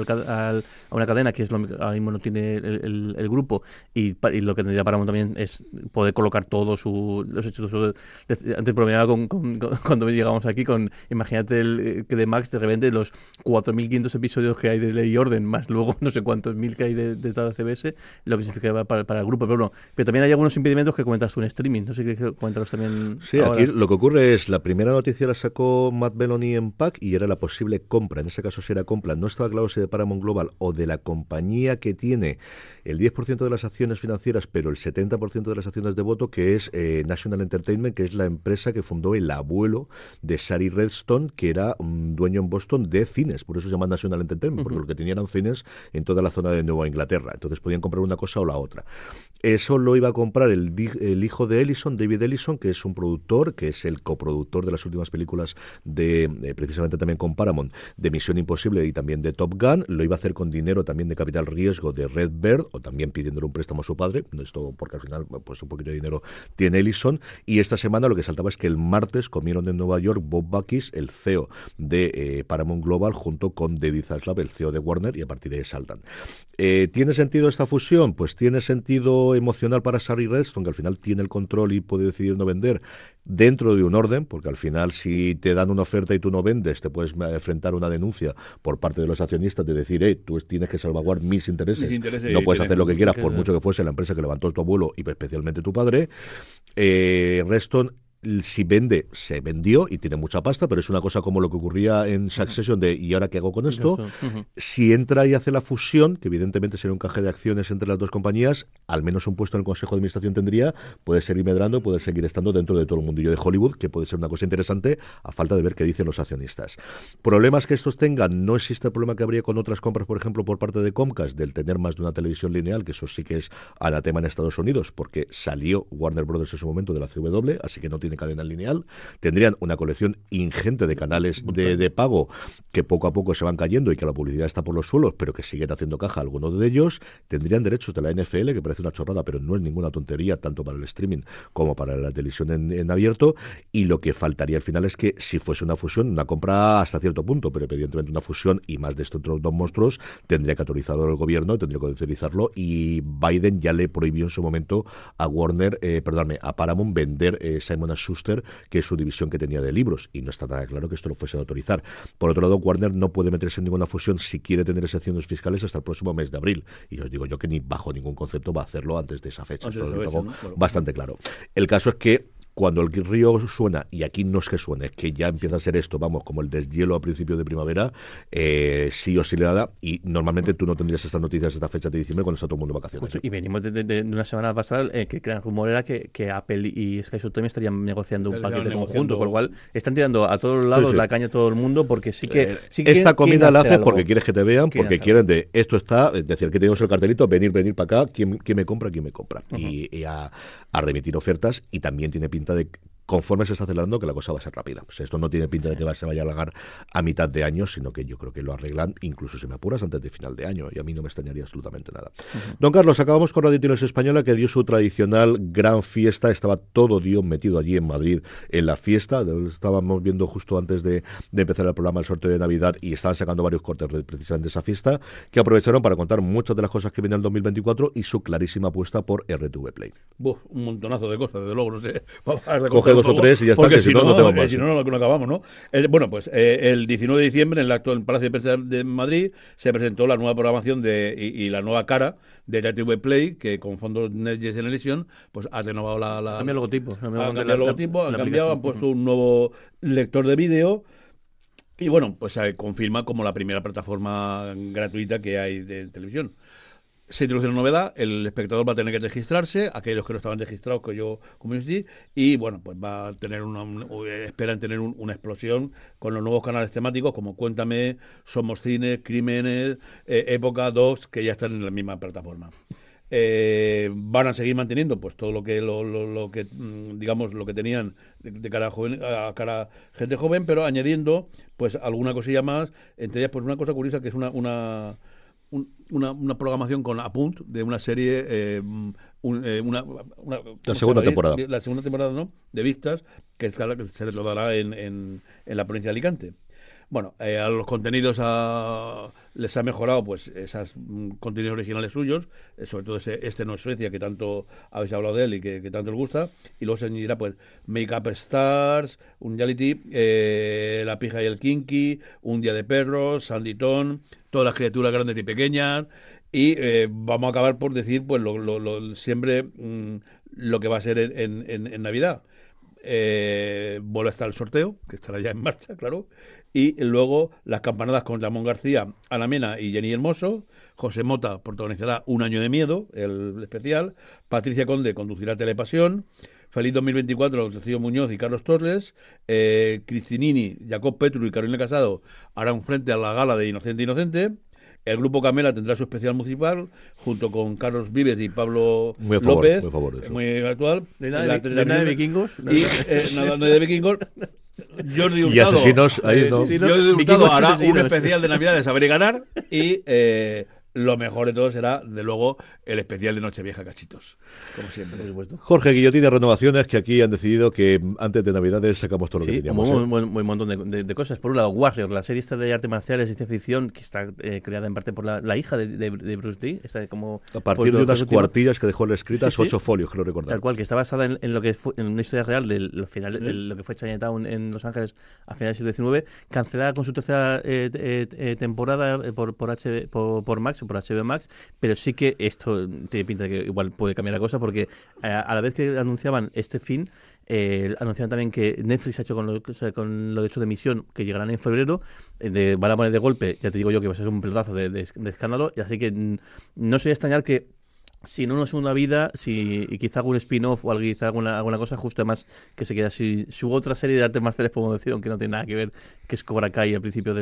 a una cadena que es lo que ahora mismo no tiene el grupo, y lo que tendría Paramount también es poder colocar todos los hechos. Antes bromeaba cuando llegamos aquí imagínate que de Max de repente los 4.500 episodios que hay de Ley y Orden, más luego no sé cuántos mil que hay de toda CBS, lo que significa para el grupo, pero también hay algunos impedimentos que comentas tú en streaming, no sé qué comentarlos también. Sí, ahora. Aquí lo que ocurre es, la primera noticia la sacó Matt Belloni en PAC y era la posible compra, en ese caso si era compra, no estaba claro si de Paramount Global o de la compañía que tiene el 10% de las acciones financieras, pero el 70% de las acciones de voto, que es National Entertainment, que es la empresa que fundó el abuelo de Shari Redstone, que era un dueño en Boston de cines, por eso se llama National Entertainment, porque lo que tenían eran cines en toda la zona de Nueva Inglaterra, entonces podían comprar una cosa o la otra. Eso lo iba a comprar el el hijo de Ellison, David Ellison, que es un productor, que es el coproductor de las últimas películas de precisamente también con Paramount, de Misión Imposible y también de Top Gun. Lo iba a hacer con dinero también de Capital Riesgo de Red Bird, o también pidiéndole un préstamo a su padre, esto porque al final pues un poquito de dinero tiene Ellison. Y esta semana lo que saltaba es que el martes comieron en Nueva York Bob Bakish, el CEO de Paramount Global, junto con David Zaslav, el CEO de Warner, y a partir de ahí saltan. ¿Tiene sentido esta fusión? Pues tiene sentido emocional para Shari Redstone, que al final tiene el control y puede decidir no vender, dentro de un orden, porque al final si te dan una oferta y tú no vendes, te puedes enfrentar a una denuncia por parte de los accionistas de decir, tú tienes que salvaguardar mis intereses, no puedes hacer lo que quieras, por mucho que fuese la empresa que levantó tu abuelo y especialmente tu padre. Redstone, si vende, se vendió y tiene mucha pasta, pero es una cosa como lo que ocurría en Succession de ¿y ahora qué hago con esto? Si entra y hace la fusión, que evidentemente sería un canje de acciones entre las dos compañías, al menos un puesto en el Consejo de Administración tendría, puede seguir medrando, puede seguir estando dentro de todo el mundillo de Hollywood, que puede ser una cosa interesante a falta de ver qué dicen los accionistas. Problemas que estos tengan, no existe el problema que habría con otras compras, por ejemplo, por parte de Comcast, del tener más de una televisión lineal, que eso sí que es anatema en Estados Unidos, porque salió Warner Brothers en su momento de la CW, así que no tiene cadena lineal. Tendrían una colección ingente de canales de pago que poco a poco se van cayendo y que la publicidad está por los suelos, pero que siguen haciendo caja algunos de ellos. Tendrían derechos de la NFL, que parece una chorrada, pero no es ninguna tontería, tanto para el streaming como para la televisión en abierto. Y lo que faltaría al final es que si fuese una fusión, una compra hasta cierto punto, pero evidentemente una fusión y más de estos dos monstruos, tendría que autorizarlo el gobierno, tendría que autorizarlo, y Biden ya le prohibió en su momento a a Paramount vender Simon & Schuster, que es su división que tenía de libros, y no está nada claro que esto lo fuese a autorizar. Por otro lado, Warner no puede meterse en ninguna fusión si quiere tener excepciones fiscales hasta el próximo mes de abril, y os digo yo que ni bajo ningún concepto va a hacerlo antes de esa fecha. Eso lo tengo bastante claro. El caso es que cuando el río suena, y aquí no es que suene, es que ya empieza a ser esto, vamos, como el deshielo a principios de primavera, sí o sí le da, y normalmente tú no tendrías estas noticias esta fecha de diciembre cuando está todo el mundo de vacaciones. Justo, y venimos de una semana pasada que el rumor era que Apple y Sky Showtime también estarían negociando un paquete conjunto, por lo cual están tirando a todos lados la caña a todo el mundo, porque sí que esta comida la haces porque quieres que te vean, porque quieren de esto está, es decir, que tenemos el cartelito, venir para acá, ¿quién me compra? Y a remitir ofertas, y también tiene pinta de, conforme se está acelerando, que la cosa va a ser rápida. Pues esto no tiene pinta de que se vaya a alargar a mitad de año, sino que yo creo que lo arreglan, incluso si me apuras, antes de final de año, y a mí no me extrañaría absolutamente nada. Don Carlos, acabamos con Radio Tienes Española, que dio su tradicional gran fiesta. Estaba todo Dios metido allí en Madrid en la fiesta. Estábamos viendo justo antes de empezar el programa el sorteo de Navidad, y estaban sacando varios cortes precisamente de esa fiesta, que aprovecharon para contar muchas de las cosas que vienen en el 2024 y su clarísima apuesta por RTV Play. Un montonazo de cosas, desde luego, no sé. Coge 2 o 3 y ya está, que si no tenemos más. Si no acabamos, ¿no? Bueno, pues el 19 de diciembre en el Palacio de Prensa de Madrid se presentó la nueva programación y la nueva cara de RTV Play, que con fondos Next Generation pues ha renovado la cambia el logotipo. Han cambiado, han puesto un nuevo lector de vídeo. Y bueno, pues se confirma como la primera plataforma gratuita que hay de televisión. Se introduce una novedad, el espectador va a tener que registrarse, aquellos que no estaban registrados, que yo community, y bueno, pues va a tener esperan tener una explosión con los nuevos canales temáticos como Cuéntame, Somos Cine, Crímenes, Época 2, que ya están en la misma plataforma. Van a seguir manteniendo pues todo lo que digamos lo que tenían de cara a cara gente joven, pero añadiendo pues alguna cosilla más, entre ellas pues una cosa curiosa que es una programación con Apunt de una serie, la segunda temporada. La segunda temporada, ¿no? De Vistas, que se lo dará en la provincia de Alicante. Bueno, a los contenidos les ha mejorado pues esos contenidos originales suyos, sobre todo este No es Suecia, que tanto habéis hablado de él y que tanto os gusta, y luego se añadirá pues Make Up Stars, un reality, La Pija y el Kinky, Un Día de Perros, Sandy-Tone, todas las criaturas grandes y pequeñas, y vamos a acabar por decir pues siempre lo que va a ser en Navidad. Vuelve a estar el sorteo, que estará ya en marcha, claro, y luego las campanadas con Ramón García, Ana Mena y Jenny Hermoso. José Mota protagonizará Un Año de Miedo, el especial. Patricia Conde conducirá Telepasión. Feliz 2024, Rocío Muñoz y Carlos Torres. Cristinini, Jacob Petru y Carolina Casado harán frente a la gala de Inocente. El grupo Camela tendrá su especial musical, junto con Carlos Vives y Pablo Muy a favor, López, muy a favor de eso. muy actual. ¿No hay nada de vikingos? Y nada de vikingos. Jordi Y Hurtado, asesinos, ahí no. sí, Jordi Hurtado vikingos hará un asesinos. especial de Navidad de Saber y Ganar, y lo mejor de todo será, de luego, el especial de Nochevieja Cachitos, como siempre, por supuesto. Jorge Guillotín de Renovaciones, que aquí han decidido que antes de Navidades sacamos todo lo que Sí, teníamos. como un montón de cosas. Por un lado, Warrior, la serie esta de artes marciales y ciencia ficción, que está creada en parte por la hija de Bruce Lee. Está como, A partir de unas cuartillas que dejó escritas, Sí, sí. 8 folios, creo recordar. Tal cual, que está basada en lo que fue, en una historia real de lo que fue Chinatown en Los Ángeles a finales del siglo XIX, cancelada con su tercera temporada por Max, por HBO Max, pero sí que esto tiene pinta de que igual puede cambiar la cosa, porque a la vez que anunciaban este fin, anunciaban también que Netflix ha hecho con lo de hecho de Misión, que llegarán en febrero, van a poner de golpe, ya te digo yo que va a ser un pelotazo de escándalo, y así que no sería extrañar que si no una segunda vida, y quizá algún spin-off o algo, quizá alguna cosa, justo además que se queda así. Su otra serie de artes marciales, podemos decir, aunque no tiene nada que ver, que es Cobra Kai al principio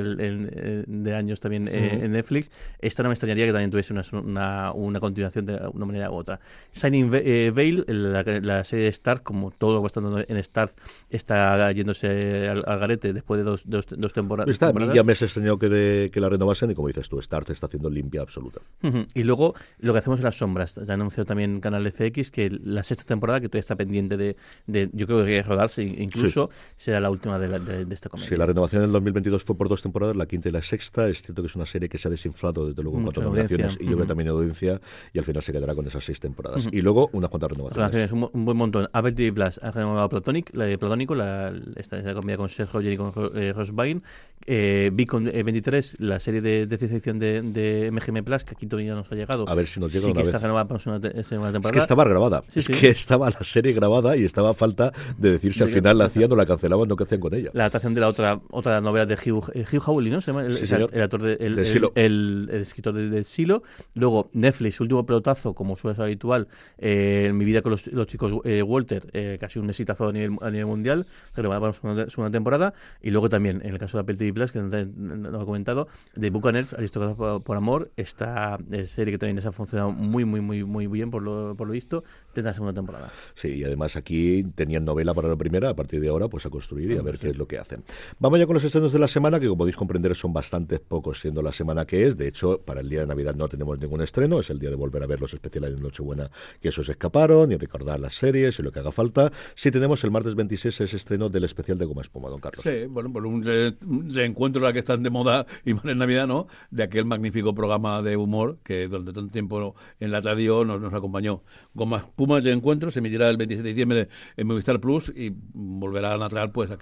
de años también en Netflix. Esta no me extrañaría que también tuviese una continuación de una manera u otra. Shining Vale, la serie de Starz, como todo lo que está dando en Starz, está yéndose al garete después de dos temporadas. A mí ya me se extrañó que la renovasen, y como dices tú, Starz está haciendo limpia absoluta. Y luego lo que hacemos en las sombras. Ya anunció también Canal FX que la sexta temporada, que todavía está pendiente de yo creo que rodarse, incluso será la última de esta comedia. Sí, la renovación en el 2022 fue por 2 temporadas, la quinta y la sexta. Es cierto que es una serie que se ha desinflado desde luego en cuanto a nominaciones, y yo creo que también en audiencia, y al final se quedará con esas 6 temporadas. Y luego unas cuantas renovaciones. Un buen montón. Apple TV Plus ha renovado Platónico, esta comedia con Seth Rogen y con Ross Byrne. Beacon 23, la serie de ciencia ficción de MGM Plus, que aquí todavía nos ha llegado. A ver si nos llega sí una que vez. Está renovada para una segunda temporada. Es que estaba grabada. Sí, sí. Que estaba la serie grabada y estaba a falta de decir si al final la hacían o la cancelaban, o qué hacían con ella. La adaptación de la otra novela de Hugh Howley, ¿no? Se llama el actor de Silo. El escritor de Silo. Luego Netflix, su último pelotazo, como suele ser habitual, en Mi vida con los chicos Walter, casi un exitazo a nivel mundial, renovada para una segunda temporada. Y luego también, en el caso de Apple TV Plus, que no he comentado, de Buccaneers, Aristócratas por amor, esta serie que también les ha funcionado muy bien por lo visto, tendrá segunda temporada. Sí, y además aquí tenían novela para la primera, a partir de ahora pues a construir y a ver qué es lo que hacen. Vamos ya con los estrenos de la semana, que como podéis comprender son bastante pocos siendo la semana que es. De hecho, para el día de Navidad no tenemos ningún estreno, es el día de volver a ver los especiales de Nochebuena que esos escaparon, y recordar las series y lo que haga falta. Sí tenemos el martes 26 ese estreno del especial de Goma Espuma, don Carlos. Sí, bueno, por un reencuentro la que están de moda y más en Navidad, ¿no? De aquel magnífico programa de humor que durante tanto tiempo en la radio nos acompañó. Goma Espuma de encuentro se emitirá el 27 de diciembre en Movistar Plus, y volverá a narrar pues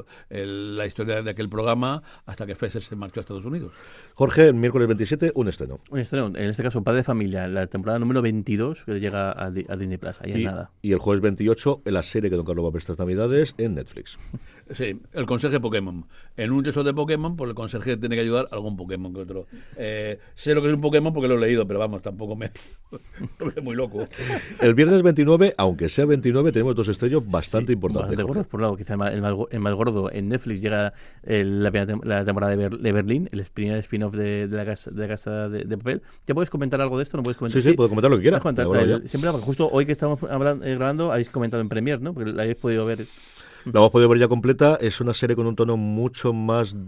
la historia de aquel programa hasta que Fraser se marchó a Estados Unidos. Jorge, el miércoles 27 un estreno. Un estreno, en este caso Padre de Familia, la temporada número 22, que llega a Disney Plus. Ahí es nada. Y el jueves 28 la serie que don Carlos va a ver estas Navidades en Netflix. Sí, el conserje Pokémon. En un texto de Pokémon, pues el conserje tiene que ayudar a algún Pokémon que otro. Sé lo que es un Pokémon porque lo he leído, pero vamos, tampoco me muy loco. El viernes 29, aunque sea 29, tenemos 2 estrellos bastante importantes. Bastante gordos. Por un lado, quizá el más gordo, en Netflix llega la temporada de Berlín, el primer spin-off de la casa de papel. ¿Ya puedes comentar algo de esto? ¿No puedes comentar? Sí, puedo comentar lo que quiera. Siempre, porque justo hoy que estamos grabando, habéis comentado en Premiere, ¿no? Porque la habéis podido ver. La hemos podido ver ya completa. Es una serie con un tono mucho más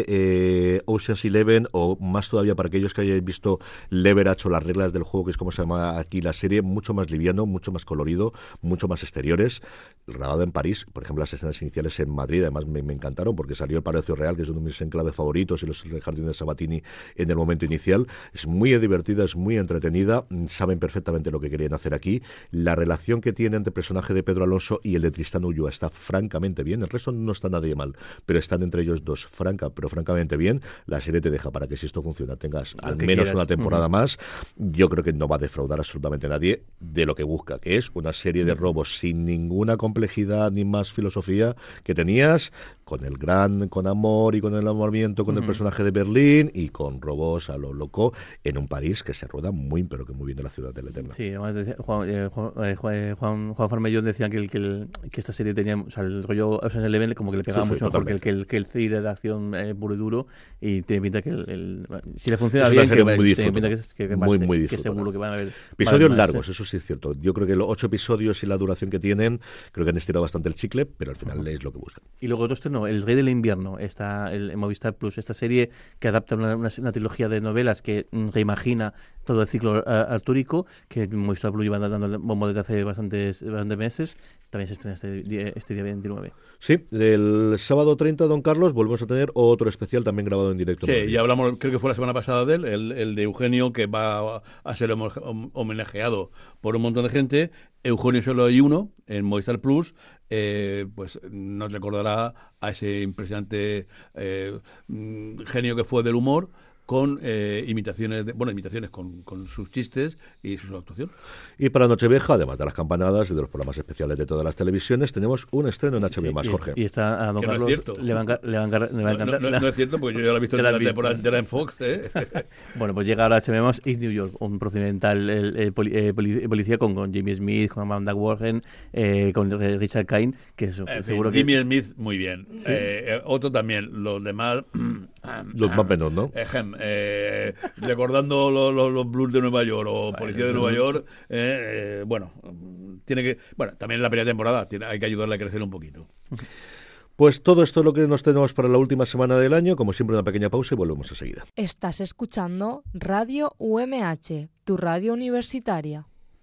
de Ocean's 11, o más todavía para aquellos que hayáis visto Leverage o Las reglas del juego, que es como se llama aquí la serie, mucho más liviano, mucho más colorido, mucho más exteriores. Grabado en París, por ejemplo, las escenas iniciales en Madrid, además me encantaron, porque salió el Palacio Real, que es uno de mis enclaves favoritos, y los jardines de Sabatini en el momento inicial. Es muy divertida, es muy entretenida, saben perfectamente lo que querían hacer aquí. La relación que tiene entre el personaje de Pedro Alonso y el de Tristán Ulloa está francamente bien, el resto no está nadie mal, pero están entre ellos dos francamente bien. La serie te deja para que, si esto funciona, tengas al menos una temporada más. Yo creo que no va a defraudar absolutamente a nadie de lo que busca, que es una serie de robos sin ninguna complejidad ni más filosofía, que tenías con amor y con el enamoramiento con el personaje de Berlín y con robos a lo loco en un París que se rueda muy, pero que muy bien de la ciudad del Eterno. Sí, además decía, Juan Farmellón decía que esta serie tenía, o sea, el rollo Ocean's Eleven como que le pegaba mucho mejor que el thriller de acción puro y duro, y tiene pinta que si le funciona bien, tiene pinta que seguro que van a haber episodios largos, eso sí es cierto. Yo creo que los 8 episodios y la duración que tienen, creo que han estirado bastante el chicle, pero al final es lo que buscan. Y luego otro estreno, El Rey del Invierno, está en Movistar Plus, esta serie que adapta una trilogía de novelas que reimagina todo el ciclo artúrico, que Movistar Plus lleva dando el bombo desde hace bastantes meses. También se estrena este día 29. Sí, el sábado 30, don Carlos, volvemos a tener otro especial también grabado en directo. Sí, ya hablamos, creo que fue la semana pasada de él, el de Eugenio, que va a ser homenajeado por un montón de gente. Eugenio solo hay uno en Movistar Plus, pues nos recordará a ese impresionante genio que fue del humor, con imitaciones con sus chistes y su actuación. Y para Nochevieja, además de las campanadas y de los programas especiales de todas las televisiones, tenemos un estreno en HBO más, Jorge. Y está a don Carlos, le va a encantar. No es cierto, porque yo ya lo he visto la temporada entera en Fox. Bueno, pues llega ahora HBO más East New York, un procedimental policía con Jimmy Smith, con Amanda Wagen, con Richard Cain, que eso, seguro que... Jimmy Smith, muy bien. ¿Sí? Otro también, los demás... los más menos, ¿no? Recordando los Blues de Nueva York o Policía de Nueva York, también en la primera temporada hay que ayudarle a crecer un poquito. Pues todo esto es lo que nos tenemos para la última semana del año. Como siempre, una pequeña pausa y volvemos enseguida. Estás escuchando Radio UMH, tu radio universitaria.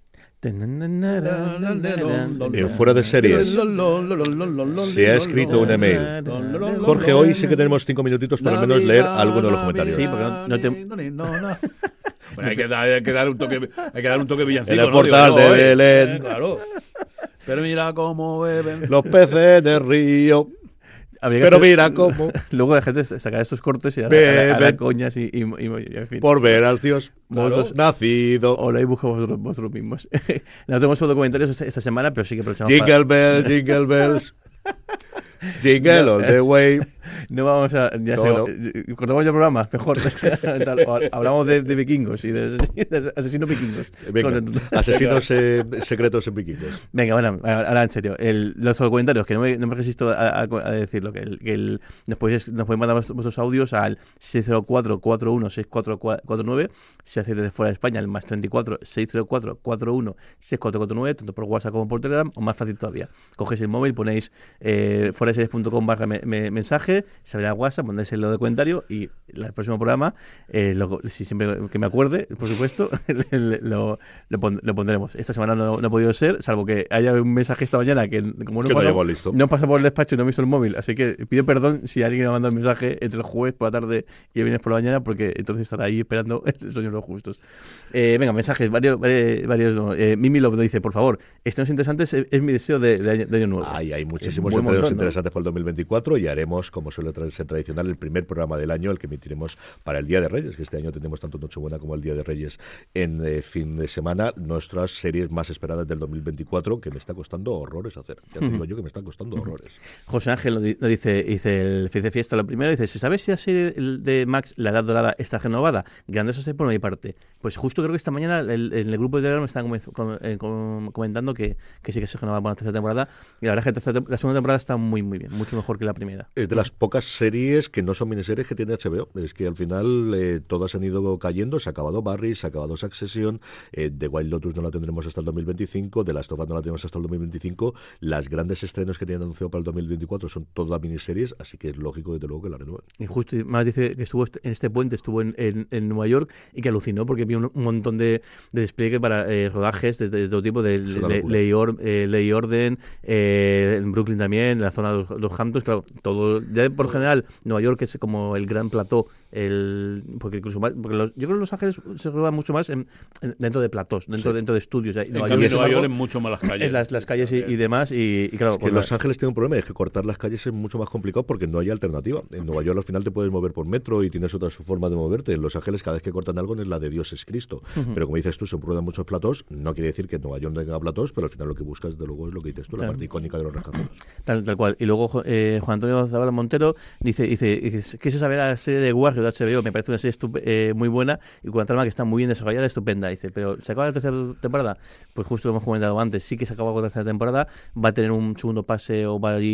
En Fuera de Series se ha escrito un email. Jorge, hoy sí que tenemos 5 minutitos para al menos leer alguno de los comentarios. Sí, porque bueno, hay que dar un toque villancico. En el portal de Belén. Claro. Pero mira cómo beben los peces en el río. Pero mira cómo. Luego la gente saca estos cortes y hará coñas y en fin. Por ver al Dios nacido. O lo dibujamos vosotros mismos. No tenemos solo comentarios esta semana, pero sí que aprovechamos. Jingle bells, jingle bells. Jingle all the way. No vamos a... cortamos ya el programa, mejor. Hablamos de vikingos y de asesinos vikingos. Venga, asesinos secretos en vikingos. Venga, bueno, ahora en serio. Los comentarios, que no me resisto a decirlo, que nos podéis mandar vuestros audios al 604-416449, si hacéis desde fuera de España, el más 34-604-41-6449, tanto por WhatsApp como por Telegram, o más fácil todavía. Cogéis el móvil, ponéis fueradeseries.com/mensaje, se abrirá WhatsApp, mandáis el de comentario y el próximo programa, si siempre que me acuerde, por supuesto, lo pondremos. Esta semana no ha podido ser, salvo que haya un mensaje esta mañana que como no pasa por el despacho y no he visto el móvil, así que pido perdón si alguien me ha mandado un mensaje entre el jueves por la tarde y el viernes por la mañana, porque entonces estará ahí esperando el sueño de los justos. Venga, mensajes, varios. Mimi lo dice, por favor, estrenos interesantes es mi deseo de año nuevo. Hay muchísimos estrenos interesantes para el 2024 y haremos, como suele ser tradicional, el primer programa del año, el que emitiremos para el Día de Reyes, que este año tenemos tanto Nochebuena como el Día de Reyes en fin de semana, nuestras series más esperadas del 2024, que me está costando horrores hacer. Ya te digo yo que me están costando horrores. José Ángel lo dice el Feliz de Fiesta, lo primero, dice, ¿se sabe si la serie de Max, La Edad Dorada, está renovada? Grandiosa serie por mi parte. Pues justo creo que esta mañana en el grupo de Telegram me están comentando que sí que se renovaba para la tercera temporada, y la verdad es que la segunda temporada está muy muy bien, mucho mejor que la primera. Es de las pocas series que no son miniseries que tiene HBO. Es que al final todas han ido cayendo. Se ha acabado Barry, se ha acabado Succession, The Wild Lotus no la tendremos hasta el 2025, The Last of Us no la tenemos hasta el 2025. Las grandes estrenos que tienen anunciado para el 2024 son todas miniseries, así que es lógico desde luego que la renueven. Y justo más dice que estuvo en este puente, estuvo en Nueva York y que alucinó porque vio un montón de despliegue para rodajes de todo tipo, de Ley y Orden, en Brooklyn también, en la zona de los Hamptons, claro, todo, ya por general Nueva York es como el gran plató porque incluso porque yo creo que Los Ángeles se rodan mucho más dentro de platós, dentro de estudios. En Nueva York es mucho más las calles. Las calles y demás, y claro... Que Los Ángeles tiene un problema, es que cortar las calles es mucho más complicado porque no hay alternativa. En Nueva York al final te puedes mover por metro y tienes otra forma de moverte. En Los Ángeles cada vez que cortan algo es la de Dios es Cristo. Pero como dices tú, se ruedan muchos platós, no quiere decir que Nueva York no tenga platós, pero al final lo que buscas, de luego, es lo que dices tú, la parte icónica de los rascacielos. Tal cual. Y luego Juan Antonio Zabala Montero dice quise saber la serie de Warrior de HBO, me parece una serie muy buena y con una trama que está muy bien desarrollada, estupenda. Dice, pero ¿se acaba la tercera temporada? Pues justo lo hemos comentado antes, sí que se acaba con la tercera temporada, va a tener un segundo pase o va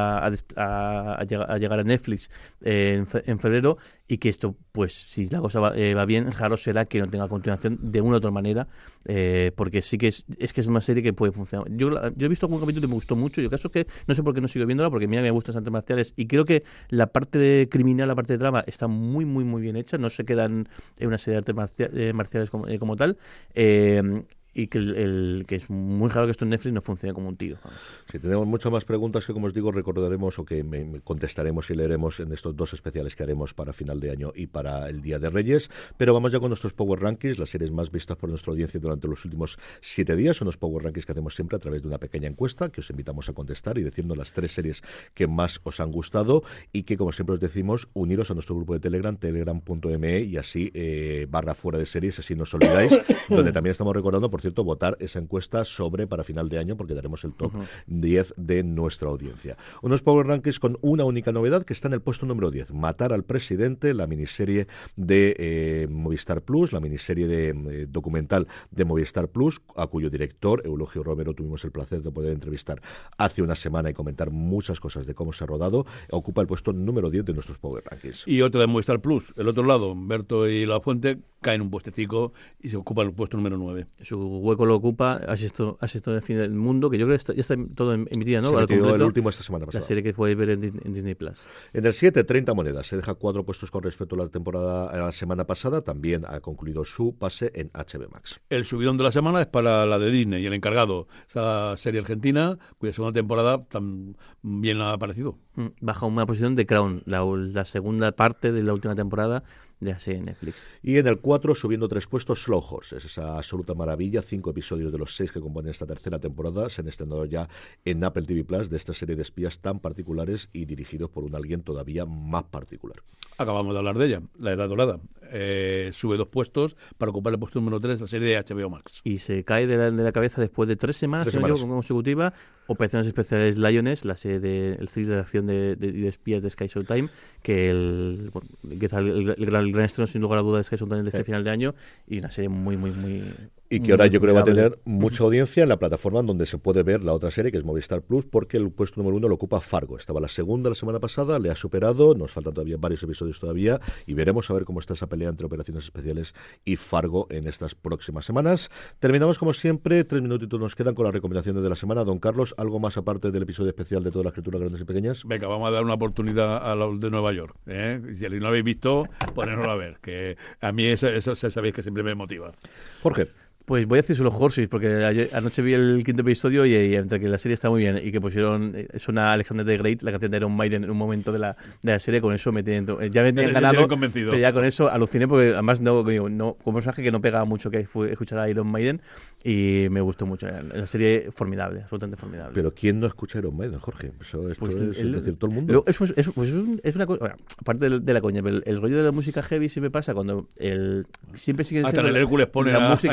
a llegar a Netflix en febrero, y que esto, pues si la cosa va bien, raro será que no tenga continuación de una u otra manera, porque sí que es una serie que puede funcionar. Yo he visto algún capítulo y me gustó mucho, y el caso es que no sé por qué no sigo viéndola, porque mira, me gustan las artes marciales, y creo que la parte de criminal, la parte de drama, está muy, muy, muy bien hecha, no se quedan en una serie de artes marciales como tal, y que es muy raro que esto en Netflix no funcione como un tiro. Si tenemos muchas más preguntas que, como os digo, recordaremos o que me contestaremos y leeremos en estos dos especiales que haremos para final de año y para el Día de Reyes, pero vamos ya con nuestros Power Rankings, las series más vistas por nuestra audiencia durante los últimos 7 días. Son los Power Rankings que hacemos siempre a través de una pequeña encuesta que os invitamos a contestar y decirnos las 3 series que más os han gustado, y que, como siempre os decimos, uniros a nuestro grupo de Telegram, telegram.me, y así barra fuera de series, así no os olvidáis, donde también estamos recordando, por cierto, votar esa encuesta para final de año, porque daremos el top 10 de nuestra audiencia. Unos Power Rankings con una única novedad, que está en el puesto número 10, Matar al Presidente, la miniserie de Movistar Plus, la miniserie de documental de Movistar Plus, a cuyo director, Eulogio Romero, tuvimos el placer de poder entrevistar hace una semana y comentar muchas cosas de cómo se ha rodado. Ocupa el puesto número 10 de nuestros Power Rankings. Y otra de Movistar Plus, el otro lado, Humberto y La Fuente caen un puestecico y se ocupa el puesto número 9. Su hueco lo ocupa Asisto del Fin del Mundo, que yo creo que ya está todo emitida, ¿no? Se emitió el último esta semana pasada. La serie que puedes ver en Disney Plus. En el 7, 30 monedas. Se deja 4 puestos con respecto a la semana pasada. También ha concluido su pase en HBO Max. El subidón de la semana es para la de Disney y el encargado, esa serie argentina, cuya segunda temporada también ha aparecido. Baja una posición de Crown, la segunda parte de la última temporada de la serie Netflix. Y en el 4, subiendo 3 puestos, Slow Horse. Es esa absoluta maravilla. 5 episodios de los 6 que componen esta tercera temporada se han estrenado ya en Apple TV Plus, de esta serie de espías tan particulares y dirigidos por alguien todavía más particular. Acabamos de hablar de ella, La Edad Dorada. Sube 2 puestos para ocupar el puesto número 3, la serie de HBO Max. Y se cae de la cabeza después de 3 semanas, consecutivas. Operaciones Especiales Lioness, la serie del thriller de acción de espías de Sky Showtime, que el gran estreno sin lugar a dudas de Sky Showtime de este final de año, y una serie muy, muy, muy... Y que ahora yo creo que va a tener mucha audiencia en la plataforma donde se puede ver la otra serie, que es Movistar Plus, porque el puesto número 1 lo ocupa Fargo. Estaba la segunda la semana pasada, le ha superado, nos faltan todavía varios episodios todavía, y veremos a ver cómo está esa pelea entre Operaciones Especiales y Fargo en estas próximas semanas. Terminamos como siempre, 3 minutitos nos quedan con las recomendaciones de la semana. Don Carlos, ¿algo más aparte del episodio especial de todas las criaturas grandes y pequeñas? Venga, vamos a dar una oportunidad a los de Nueva York. Si no lo habéis visto, ponérnoslo a ver, que a mí eso sabéis que siempre me motiva. Jorge. Pues voy a decir solo Horses, porque anoche vi el 5º episodio y entre que la serie está muy bien y que pusieron suena Alexander the Great, la canción de Iron Maiden en un momento de la serie, con eso ya me tenían ganado, pero ya con eso aluciné, porque además no como personaje que no pegaba mucho que fue escuchar a Iron Maiden, y me gustó mucho. La serie formidable, absolutamente formidable. Pero ¿quién no escucha Iron Maiden, Jorge? Esto pues es decir, todo el mundo. Es una cosa, bueno, aparte de la coña, pero el rollo de la música heavy siempre pasa cuando siempre sigue hasta en el Hércules pone la música,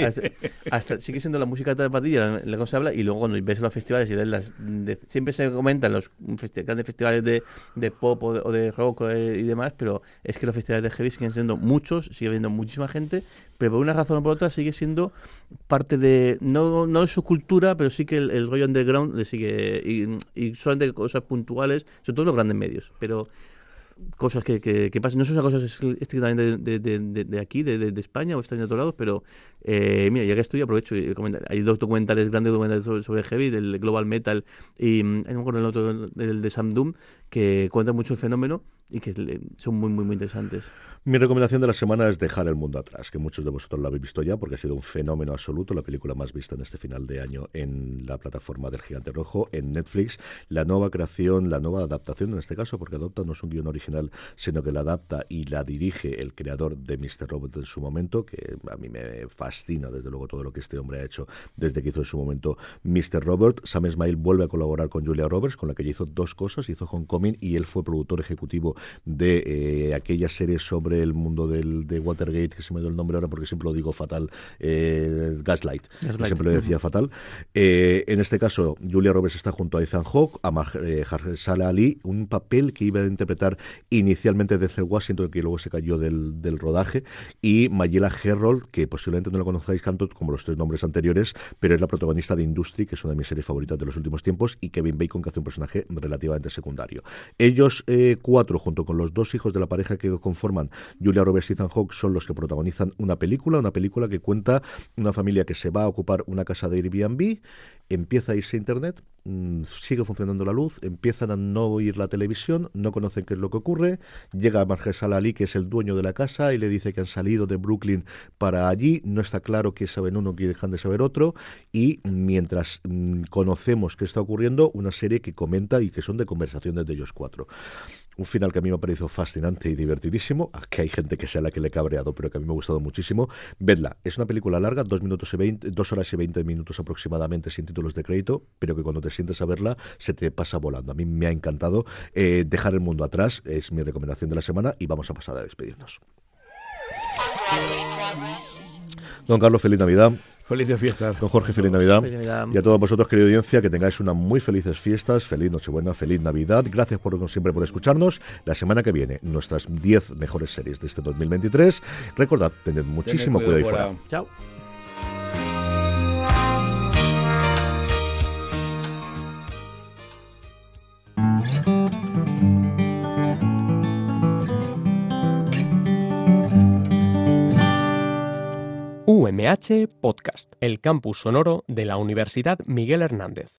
hasta sigue siendo la música de patilla la que se habla, y luego cuando ves los festivales y ves siempre se comentan los grandes festivales de pop o de rock y demás, pero es que los festivales de heavy siguen siendo muchos, sigue habiendo muchísima gente, pero por una razón o por otra sigue siendo parte de no de su cultura, pero sí que el rollo underground le sigue, y solamente cosas puntuales, sobre todo los grandes medios, pero cosas que pasan, no son cosas estrictamente de aquí, de España o están de otros lados, pero mira, ya que estoy, aprovecho y comentar. Hay 2 grandes documentales sobre heavy, del Global Metal y no me acuerdo el otro, del de Sam Doom, que cuentan mucho el fenómeno y que son muy, muy, muy interesantes. Mi recomendación de la semana es Dejar el mundo atrás, que muchos de vosotros la habéis visto ya, porque ha sido un fenómeno absoluto, la película más vista en este final de año en la plataforma del Gigante Rojo, en Netflix, la nueva creación, la nueva adaptación en este caso, porque adopta no es un guión original original, sino que la adapta y la dirige el creador de Mr. Robot en su momento, que a mí me fascina desde luego todo lo que este hombre ha hecho desde que hizo en su momento Mr. Robot. Sam Esmail vuelve a colaborar con Julia Roberts, con la que ya hizo dos cosas, hizo Homecoming y él fue productor ejecutivo de aquella serie sobre el mundo de Watergate, que se me dio el nombre ahora porque siempre lo digo fatal, Gaslight. Siempre lo decía fatal. En este caso, Julia Roberts está junto a Ethan Hawke, a Mahershala Ali, un papel que iba a interpretar inicialmente Denzel Washington, que luego se cayó del rodaje, y Mayela Herrold, que posiblemente no la conozcáis tanto como los tres nombres anteriores, pero es la protagonista de Industry, que es una de mis series favoritas de los últimos tiempos, y Kevin Bacon, que hace un personaje relativamente secundario. Ellos cuatro, junto con los dos hijos de la pareja que conforman Julia Roberts y Ethan Hawke, son los que protagonizan una película que cuenta una familia que se va a ocupar una casa de Airbnb, empieza a irse a internet, sigue funcionando la luz, empiezan a no oír la televisión, no conocen qué es lo que ocurre, llega Mahershala Ali, que es el dueño de la casa, y le dice que han salido de Brooklyn para allí, no está claro qué saben uno, qué dejan de saber otro, y mientras conocemos qué está ocurriendo, una serie que comenta y que son de conversaciones de ellos cuatro. Un final que a mí me ha parecido fascinante y divertidísimo, que hay gente que sea la que le he cabreado, pero que a mí me ha gustado muchísimo. Vedla, es una película larga, 2 horas y 20 minutos aproximadamente, sin títulos de crédito, pero que cuando te sientes a verla se te pasa volando. A mí me ha encantado. Dejar el mundo atrás es mi recomendación de la semana y vamos a pasar a despedirnos. Don Carlos, feliz Navidad. Felices fiestas. Don Jorge, feliz Navidad. Feliz Navidad. Y a todos vosotros, querida audiencia, que tengáis unas muy felices fiestas, feliz Nochebuena, feliz Navidad. Gracias siempre por escucharnos. La semana que viene, nuestras 10 mejores series de este 2023. Recordad, tened muchísimo cuidado ahí fuera. Chao. UMH Podcast, el campus sonoro de la Universidad Miguel Hernández.